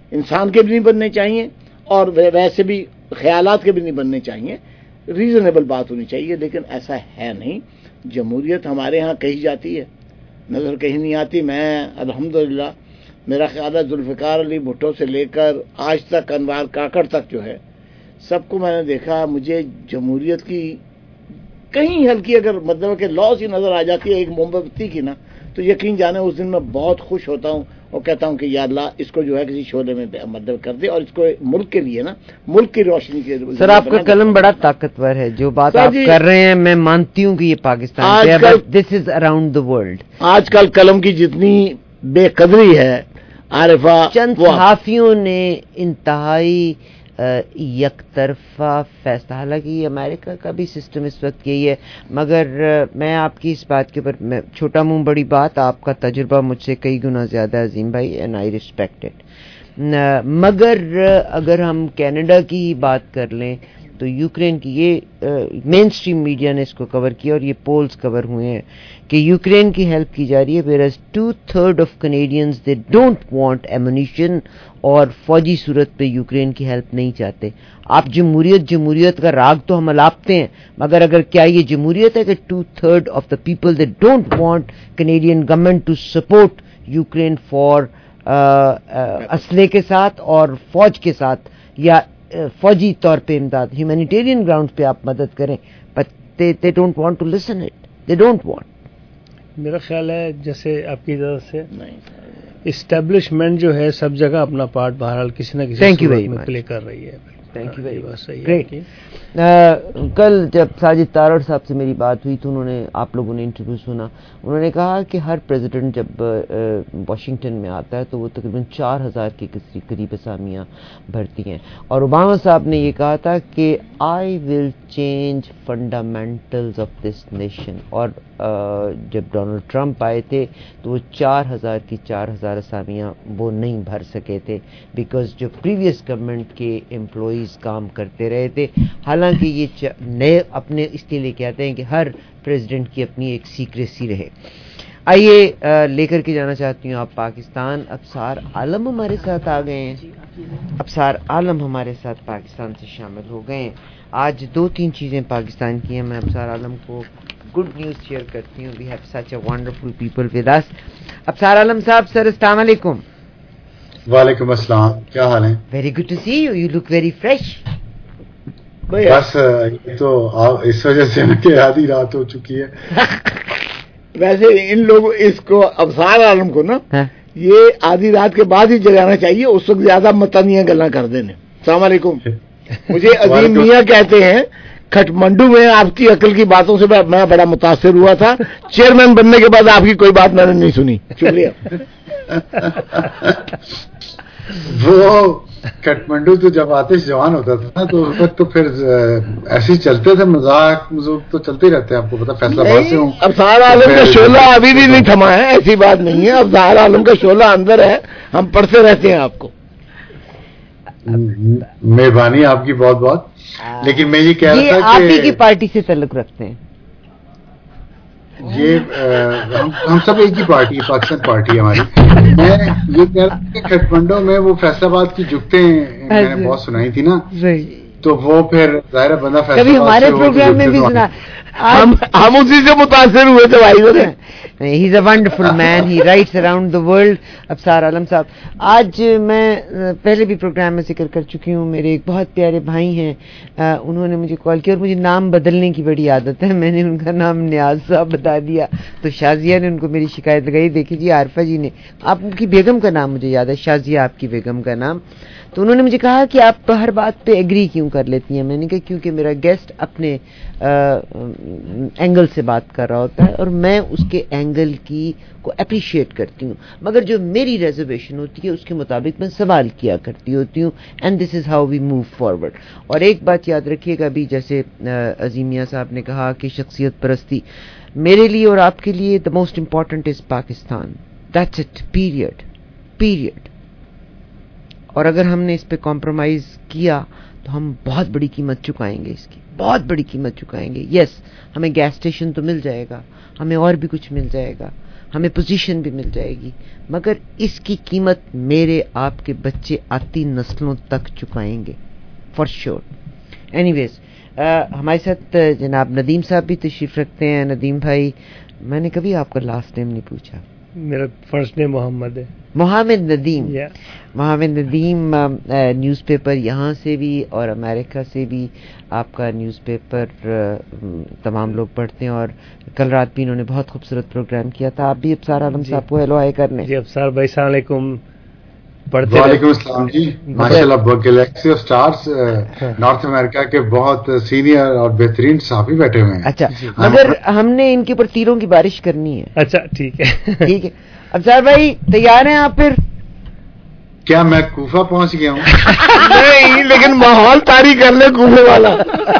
انسان کے بھی نہیں بننے چاہیے اور ویسے بھی خیالات کے بھی نہیں بننے چاہیے، ریزنیبل بات ہونی چاہیے، لیکن ایسا ہے نہیں. جمہوریت ہمارے ہاں کہی جاتی ہے، نظر کہیں نہیں آتی. میں الحمدللہ میرا خیال ہے ذوالفقار علی بھٹو سے لے کر آج تک انوار کاکڑ تک جو ہے سب کو میں نے دیکھا. مجھے جمہوریت کی کہیں ہلکی اگر مطلب کہ لاس ہی نظر آ جاتی ہے ایک موم بتی کی نا، تو یقین جانے اس دن میں بہت خوش ہوتا ہوں اور کہتا ہوں کہ یا اللہ اس کو جو ہے کسی شعلے میں مطلب کر دے اور اس کو ملک کے لیے نا، ملک کی روشنی کے لیے. سر آپ کا قلم بڑا طاقتور ہے، جو بات آپ کر رہے ہیں میں مانتی ہوں کہ یہ پاکستان ہے، but this is around the world. آج کل قلم کی جتنی بے قدری ہے عارفہ، چند صحافیوں نے انتہائی یک طرفہ فیصلہ، حالانکہ امریکہ کا بھی سسٹم اس وقت یہی ہے، مگر میں آپ کی اس بات کے اوپر چھوٹا منہ بڑی بات، آپ کا تجربہ مجھ سے کئی گنا زیادہ عظیم بھائی، اینڈ آئی ریسپیکٹ اٹ. مگر اگر ہم کینیڈا کی ہی بات کر لیں تو یوکرین کی، یہ مین اسٹریم میڈیا نے اس کو کور کیا اور یہ پولز کور ہوئے ہیں کہ یوکرین کی ہیلپ کی جا رہی ہے، whereas two third of Canadians they don't want ammunition, اور فوجی صورت پہ یوکرین کی ہیلپ نہیں چاہتے. آپ جمہوریت جمہوریت کا راگ تو ہم الاپتے ہیں، مگر اگر کیا یہ جمہوریت ہے کہ two third of the people they don't want Canadian government to support Ukraine for اسلحے کے ساتھ اور فوج کے ساتھ، یا فوجی طور پہ امداد، ہیومینیٹیرین گراؤنڈ پہ آپ مدد کریں، but they they don't want to listen it, they don't want. میرا خیال ہے جیسے آپ کی اجازت سے اسٹیبلشمنٹ جو ہے سب جگہ اپنا پارٹ بہرحال کسی نہ کسی صورت میں پلے کر رہی ہے. Thank you very much. Great. کل جب ساجد تارڑ صاحب سے میری بات ہوئی تو انہوں نے، آپ لوگوں نے انٹرویو سنا، انہوں نے کہا کہ ہر پریزیڈنٹ جب واشنگٹن میں آتا ہے تو وہ تقریباً چار ہزار کے قریب اسامیاں بھرتی ہیں، اور اوباما صاحب نے یہ کہا تھا کہ I will change fundamentals of this nation. اور جب ڈونلڈ ٹرمپ آئے تھے تو وہ چار ہزار کی چار ہزار اسامیاں وہ نہیں بھر سکے تھے، بیکاز جو پریویس گورنمنٹ کے امپلائیز کام کرتے رہے تھے. حالانکہ یہ نئے اپنے اس لیے لے کے آتے ہیں کہ ہر پریزیڈنٹ کی اپنی ایک سیکریسی رہے. آئیے لے کر کے جانا چاہتی ہوں آپ پاکستان. ابصار عالم ہمارے ساتھ آ گئے ہیں، ابصار عالم ہمارے ساتھ پاکستان سے شامل ہو گئے ہیں. آج دو تین چیزیں پاکستان کی ہیں، میں ابصار عالم کو گڈ نیوز شیئر کرتی ہوں. We have such a wonderful people with us. Absar Alam صاحب، سر السلام علیکم. وعلیکم السلام، کیا حال ہے؟ Very good to see you, you look very fresh. بس یہ تو اس وجہ سے کہ آدھی رات ہو چکی ہے. ویسے ان لوگوں اس کو ابصار عالم کو نا یہ آدھی رات کے بعد ہی جگانا چاہیے، اس وقت زیادہ متانیاں گلا کر دینے. السلام علیکم. مجھے عظیم میاں کہتے ہیں کھٹمنڈو میں آپ کی عقل کی باتوں سے میں بڑا متاثر ہوا تھا، چیئرمین بننے کے بعد آپ کی کوئی بات میں نے نہیں سنی. شکریہ. وہ کٹمنڈو تو جب آتش جوان ہوتا تھا تو اس وقت تو پھر ایسے ہی چلتے تھے، مذاق مذوق تو چلتے ہی رہتے ہیں. آپ کو پتا فیصلہ باد سے ہوں. ابصار عالم کا شعلہ ابھی بھی نہیں تھما ہے، ایسی بات نہیں ہے. ابصار عالم کا شعلہ اندر ہے، ہم پڑھتے رہتے ہیں آپ کو. مہربانی آپ کی بہت بہت. لیکن میں یہ کہہ رہا تھا کہ آپ ہی کی پارٹی سے تعلق رکھتے ہیں. یہ ہم سب ایک ہی پارٹی، پاکستان پارٹی ہماری. میں یہ کہہ رہا کہ کھٹمنڈو میں وہ فیصلہ آباد کی جگتیں میں نے بہت سنائی تھی نا، تو وہ پھر ظاہر بندہ فیصلہ کبھی ہمارے پروگرام میں بھی سنا، ہم اسی سے متاثر ہوئے تھے بھائی. He is a wonderful man, he writes around the world. Absar Alam صاحب، آج میں پہلے بھی پروگرام میں ذکر کر چکی ہوں، میرے ایک بہت پیارے بھائی ہیں، انہوں نے مجھے کال کیا اور مجھے نام بدلنے کی بڑی عادت ہے. میں نے ان کا نام نیاز صاحب بتا دیا تو شازیہ نے ان کو میری شکایت لگائی، دیکھیے جی عارفہ جی نے، آپ کی بیگم کا نام مجھے یاد ہے، شازیہ آپ کی بیگم کا نام. تو انہوں نے مجھے کہا کہ آپ ہر بات پہ ایگری کیوں کر لیتی ہیں. میں نے کہا کیونکہ میرا گیسٹ اپنے اینگل سے بات کر رہا ہوتا ہے اور میں اس کے اینگل کی کو اپریشیٹ کرتی ہوں، مگر جو میری ریزرویشن ہوتی ہے اس کے مطابق میں سوال کیا کرتی ہوتی ہوں. And this is how we move forward. اور ایک بات یاد رکھیے گا، ابھی جیسے عظیم میاں صاحب نے کہا کہ شخصیت پرستی میرے لیے اور آپ کے لیے the most important is Pakistan. That's it, period period. اور اگر ہم نے اس پہ کمپرومائز کیا تو ہم بہت بڑی قیمت چکائیں گے، اس کی بہت بڑی قیمت چکائیں گے. یس، ہمیں گیس اسٹیشن تو مل جائے گا، ہمیں اور بھی کچھ مل جائے گا، ہمیں پوزیشن بھی مل جائے گی، مگر اس کی قیمت میرے آپ کے بچے آتی نسلوں تک چکائیں گے فار شیور. اینی ویز ہمارے ساتھ جناب ندیم صاحب بھی تشریف رکھتے ہیں. ندیم بھائی، میں نے کبھی آپ کا لاسٹ نیم نہیں پوچھا. میرا فرسٹ نیم محمد ہے، Muhammad Nadeem. yeah. Muhammad Nadeem newspaper یہاں سے بھی اور امریکہ سے بھی آپ کا نیوز پیپر تمام لوگ پڑھتے ہیں، اور کل رات بھی انہوں نے بہت خوبصورت پروگرام کیا تھا. آپ بھی ابصار عالم جی. صاحب کو ہیلو ہائے کرنے. جی ابصار بھائی السلام علیکم. پڑھتے وعلیکم السلام جی. ماشاءاللہ Galaxy of Stars North America کے بہت سینئر اور بہترین صحافی بیٹھے ہوئے ہیں. اچھا، مگر ہم نے ان کے اوپر تیروں کی بارش کرنی ہے. اچھا ٹھیک ہے ٹھیک ہے. ابصار بھائی تیار ہیں آپ؟ پھر کیا میں کوفہ پہنچ گیا ہوں؟ نہیں، لیکن ماحول طاری کر لے کوفے والا.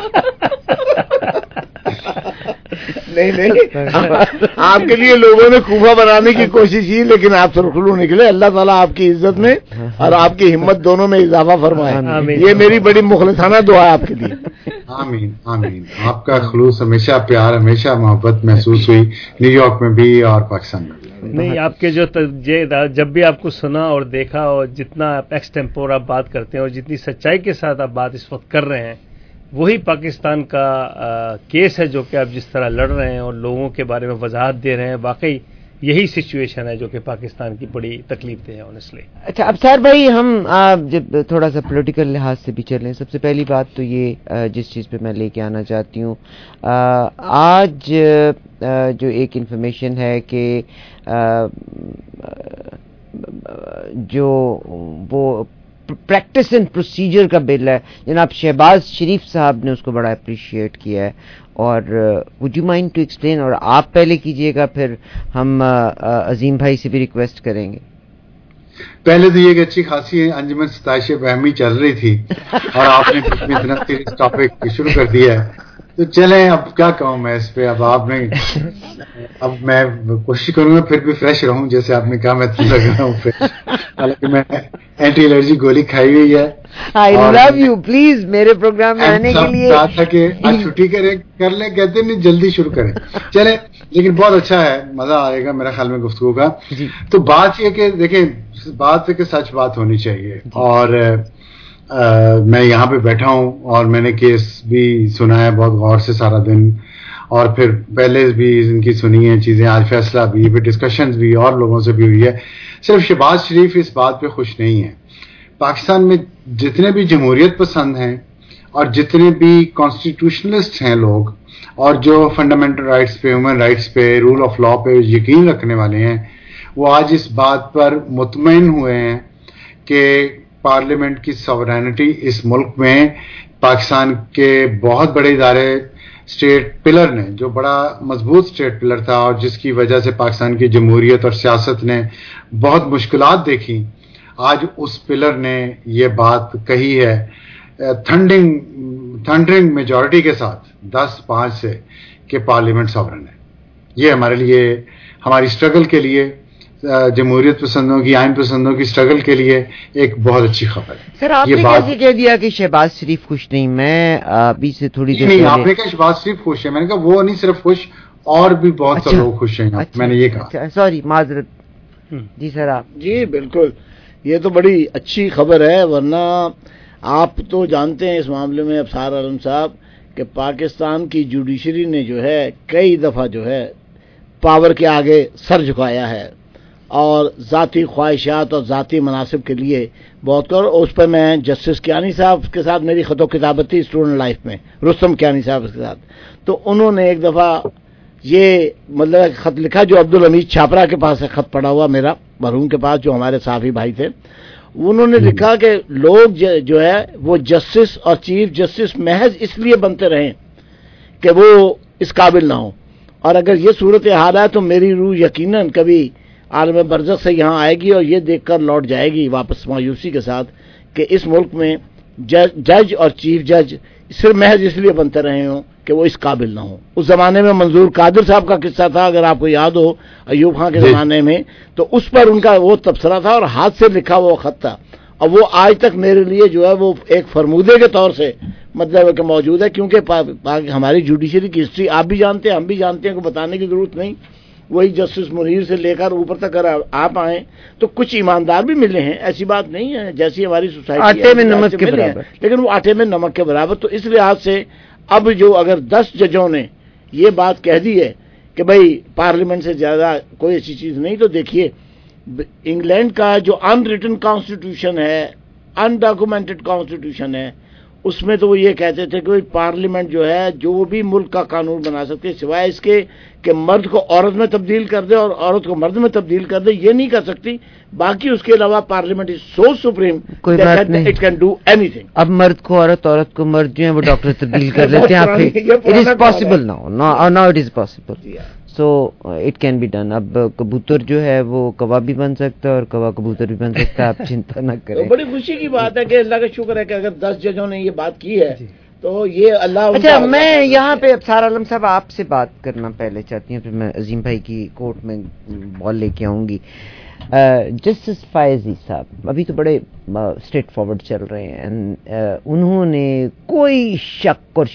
نہیں نہیں، آپ کے لیے لوگوں نے کوفہ بنانے کی کوشش کی، لیکن آپ سرخلو نکلے. اللہ تعالیٰ آپ کی عزت میں اور آپ کی ہمت دونوں میں اضافہ فرمائے. یہ میری بڑی مخلصانہ دعا ہے آپ کے لیے. آمین آمین. آپ کا خلوص ہمیشہ، پیار ہمیشہ، محبت محسوس ہوئی نیو یارک میں بھی اور پاکستان میں بھی. نہیں، آپ کے جو جب بھی آپ کو سنا اور دیکھا اور جتنا آپ ایکسٹمپور آپ بات کرتے ہیں اور جتنی سچائی کے ساتھ آپ بات اس وقت کر رہے ہیں، وہی پاکستان کا کیس ہے جو کہ آپ جس طرح لڑ رہے ہیں اور لوگوں کے بارے میں وضاحت دے رہے ہیں. واقعی یہی سچویشن ہے جو کہ پاکستان کی بڑی تکلیف دہ ہے آنیسٹلی. اچھا ابصار بھائی، ہم جب تھوڑا سا پولیٹیکل لحاظ سے بھی چلیں، سب سے پہلی بات تو یہ جس چیز پہ میں لے کے آنا چاہتی ہوں، آج جو ایک انفارمیشن ہے کہ جو وہ پریکٹس اینڈ پروسیجر کا بل ہے، جناب شہباز شریف صاحب نے اس کو بڑا اپریشیٹ کیا ہے، اور would you mind to explain? اور آپ پہلے کیجئے گا، پھر ہم عظیم بھائی سے بھی ریکویسٹ کریں گے. پہلے تو یہ کہ اچھی خاصی انجمن ستائش بہمی چل رہی تھی اور آپ نے اتنا سیریس ٹاپک شروع کر دیا ہے، تو چلیں اب کیا کہوں میں اس پہ. اب آپ نے اب میں کوشش کروں گا پھر بھی فریش رہوں، جیسے آپ نے کہا میں لگ رہا ہوں فریش، حالانکہ میں اینٹی الرجی گولی کھائی ہوئی ہے. آئی لو یو، پلیز میرے پروگرام میں آنے کے لیے. کہا تھا کہ آج چھٹی کریں کر لیں، کہتے نہیں جلدی شروع کریں. چلیں، لیکن بہت اچھا ہے، مزہ آئے گا میرے خیال میں گفتگو کا. تو بات یہ کہ دیکھیں، بات ہے کہ سچ بات ہونی چاہیے، اور آ, میں یہاں پہ بیٹھا ہوں اور میں نے کیس بھی سنا ہے بہت غور سے سارا دن، اور پھر پہلے بھی ان کی سنی ہیں چیزیں، آج فیصلہ بھی، پھر ڈسکشنز بھی اور لوگوں سے بھی ہوئی ہے. صرف شہباز شریف اس بات پہ خوش نہیں ہے. پاکستان میں جتنے بھی جمہوریت پسند ہیں اور جتنے بھی کانسٹیٹیوشنلسٹ ہیں لوگ، اور جو فنڈامنٹل رائٹس پہ، ہیومن رائٹس پہ، رول آف لا پہ یقین رکھنے والے ہیں، وہ آج اس بات پر مطمئن ہوئے ہیں کہ پارلیمنٹ کی سوورینٹی اس ملک میں پاکستان کے بہت بڑے ادارے، اسٹیٹ پلر نے، جو بڑا مضبوط اسٹیٹ پلر تھا اور جس کی وجہ سے پاکستان کی جمہوریت اور سیاست نے بہت مشکلات دیکھی، آج اس پلر نے یہ بات کہی ہے تھنڈنگ تھنڈرنگ میجورٹی کے ساتھ، دس پانچ سے، کہ پارلیمنٹ سوورن ہے. یہ ہمارے لیے، ہماری اسٹرگل کے لیے، جمہوریت پسندوں کی، آئین پسندوں کی اسٹرگل کے لیے ایک بہت اچھی خبر ہے. سر آپ نے کیسے کہہ دیا کہ شہباز شریف خوش نہیں؟ میں ابھی سے تھوڑی دیر نہیں، آپ نے کہا شہباز شریف خوش ہے، میں نے کہا وہ نہیں صرف خوش، اور بھی بہت سے لوگ خوش ہیں. میں نے یہ کہا. سوری، معذرت. جی سر آپ. جی بالکل، یہ تو بڑی اچھی خبر ہے، ورنہ آپ تو جانتے ہیں اس معاملے میں ابصار عالم صاحب کہ پاکستان کی جوڈیشری نے جو ہے کئی دفعہ جو ہے پاور کے آگے سر جھکایا ہے، اور ذاتی خواہشات اور ذاتی مناسب کے لیے بہت کر. اس پہ میں جسٹس کیانی صاحب کے ساتھ میری خط و کتابت تھی اسٹوڈنٹ لائف میں، رستم کیانی صاحب کے ساتھ، تو انہوں نے ایک دفعہ یہ مطلب خط لکھا جو عبدالحمید چھاپرا کے پاس ہے، خط پڑا ہوا میرا مرحوم کے پاس، جو ہمارے صحافی بھائی تھے. انہوں نے لکھا کہ لوگ جو ہے وہ جسٹس اور چیف جسٹس محض اس لیے بنتے رہیں کہ وہ اس قابل نہ ہوں، اور اگر یہ صورتحال ہے تو میری روح یقیناً کبھی عالم برزخ سے یہاں آئے گی اور یہ دیکھ کر لوٹ جائے گی واپس مایوسی کے ساتھ کہ اس ملک میں جج اور چیف جج صرف محض اس لیے بنتے رہے ہوں کہ وہ اس قابل نہ ہوں. اس زمانے میں منظور قادر صاحب کا قصہ تھا، اگر آپ کو یاد ہو، ایوب خان کے زمانے میں، تو اس پر ان کا وہ تبصرہ تھا اور ہاتھ سے لکھا وہ خط تھا، اور وہ آج تک میرے لیے جو ہے وہ ایک فرمودے کے طور سے مطلب کہ موجود ہے. کیونکہ ہماری جوڈیشری کی ہسٹری آپ بھی جانتے ہیں، ہم بھی جانتے ہیں، کو بتانے کی ضرورت نہیں. وہی جسٹس منیر سے لے کر اوپر تک اگر آپ آئیں تو کچھ ایماندار بھی ملے ہیں، ایسی بات نہیں ہے، جیسی ہماری سوسائٹی آٹے میں نمک کے برابر، لیکن وہ آٹے میں نمک کے برابر. تو اس لحاظ سے اب جو اگر دس ججوں نے یہ بات کہہ دی ہے کہ بھائی پارلیمنٹ سے زیادہ کوئی ایسی چیز نہیں، تو دیکھیے انگلینڈ کا جو ان ریٹن کانسٹیٹیوشن ہے، ان ڈاکومنٹڈ کانسٹیٹیوشن ہے، اس میں تو وہ یہ کہتے تھے کہ پارلیمنٹ جو ہے جو بھی ملک کا قانون بنا سکتے سوائے اس کے کہ مرد کو عورت میں تبدیل کر دے اور عورت کو مرد میں تبدیل کر دے، یہ نہیں کر سکتی. باقی اس کے علاوہ پارلیمنٹ از سو سپریم کوئی بات نہیں، اٹ کین ڈو اینی تھنگ. اب مرد کو عورت، عورت کو مرد جو ہے وہ ڈاکٹر تبدیل کر لیتے ہیں. It is possible now, now it is possible, so it can be done. اب کبوتر جو ہے وہ کوا بھی بن سکتا ہے اور کوا کبوتر بھی بن سکتا ہے، آپ چنتا نہ کریں. بڑی خوشی کی بات ہے کہ اللہ کا شکر ہے کہ اگر دس ججوں نے یہ بات کی ہے تو یہ اللہ. اچھا میں یہاں پہ ابصار عالم صاحب آپ سے بات کرنا پہلے چاہتی ہوں، پھر میں عظیم بھائی کی کورٹ میں بال لے کے آؤں گی. جسٹس فائزی صاحب ابھی تو بڑے اسٹریٹ فارورڈ چل رہے ہیں، انہوں نے کوئی شک اور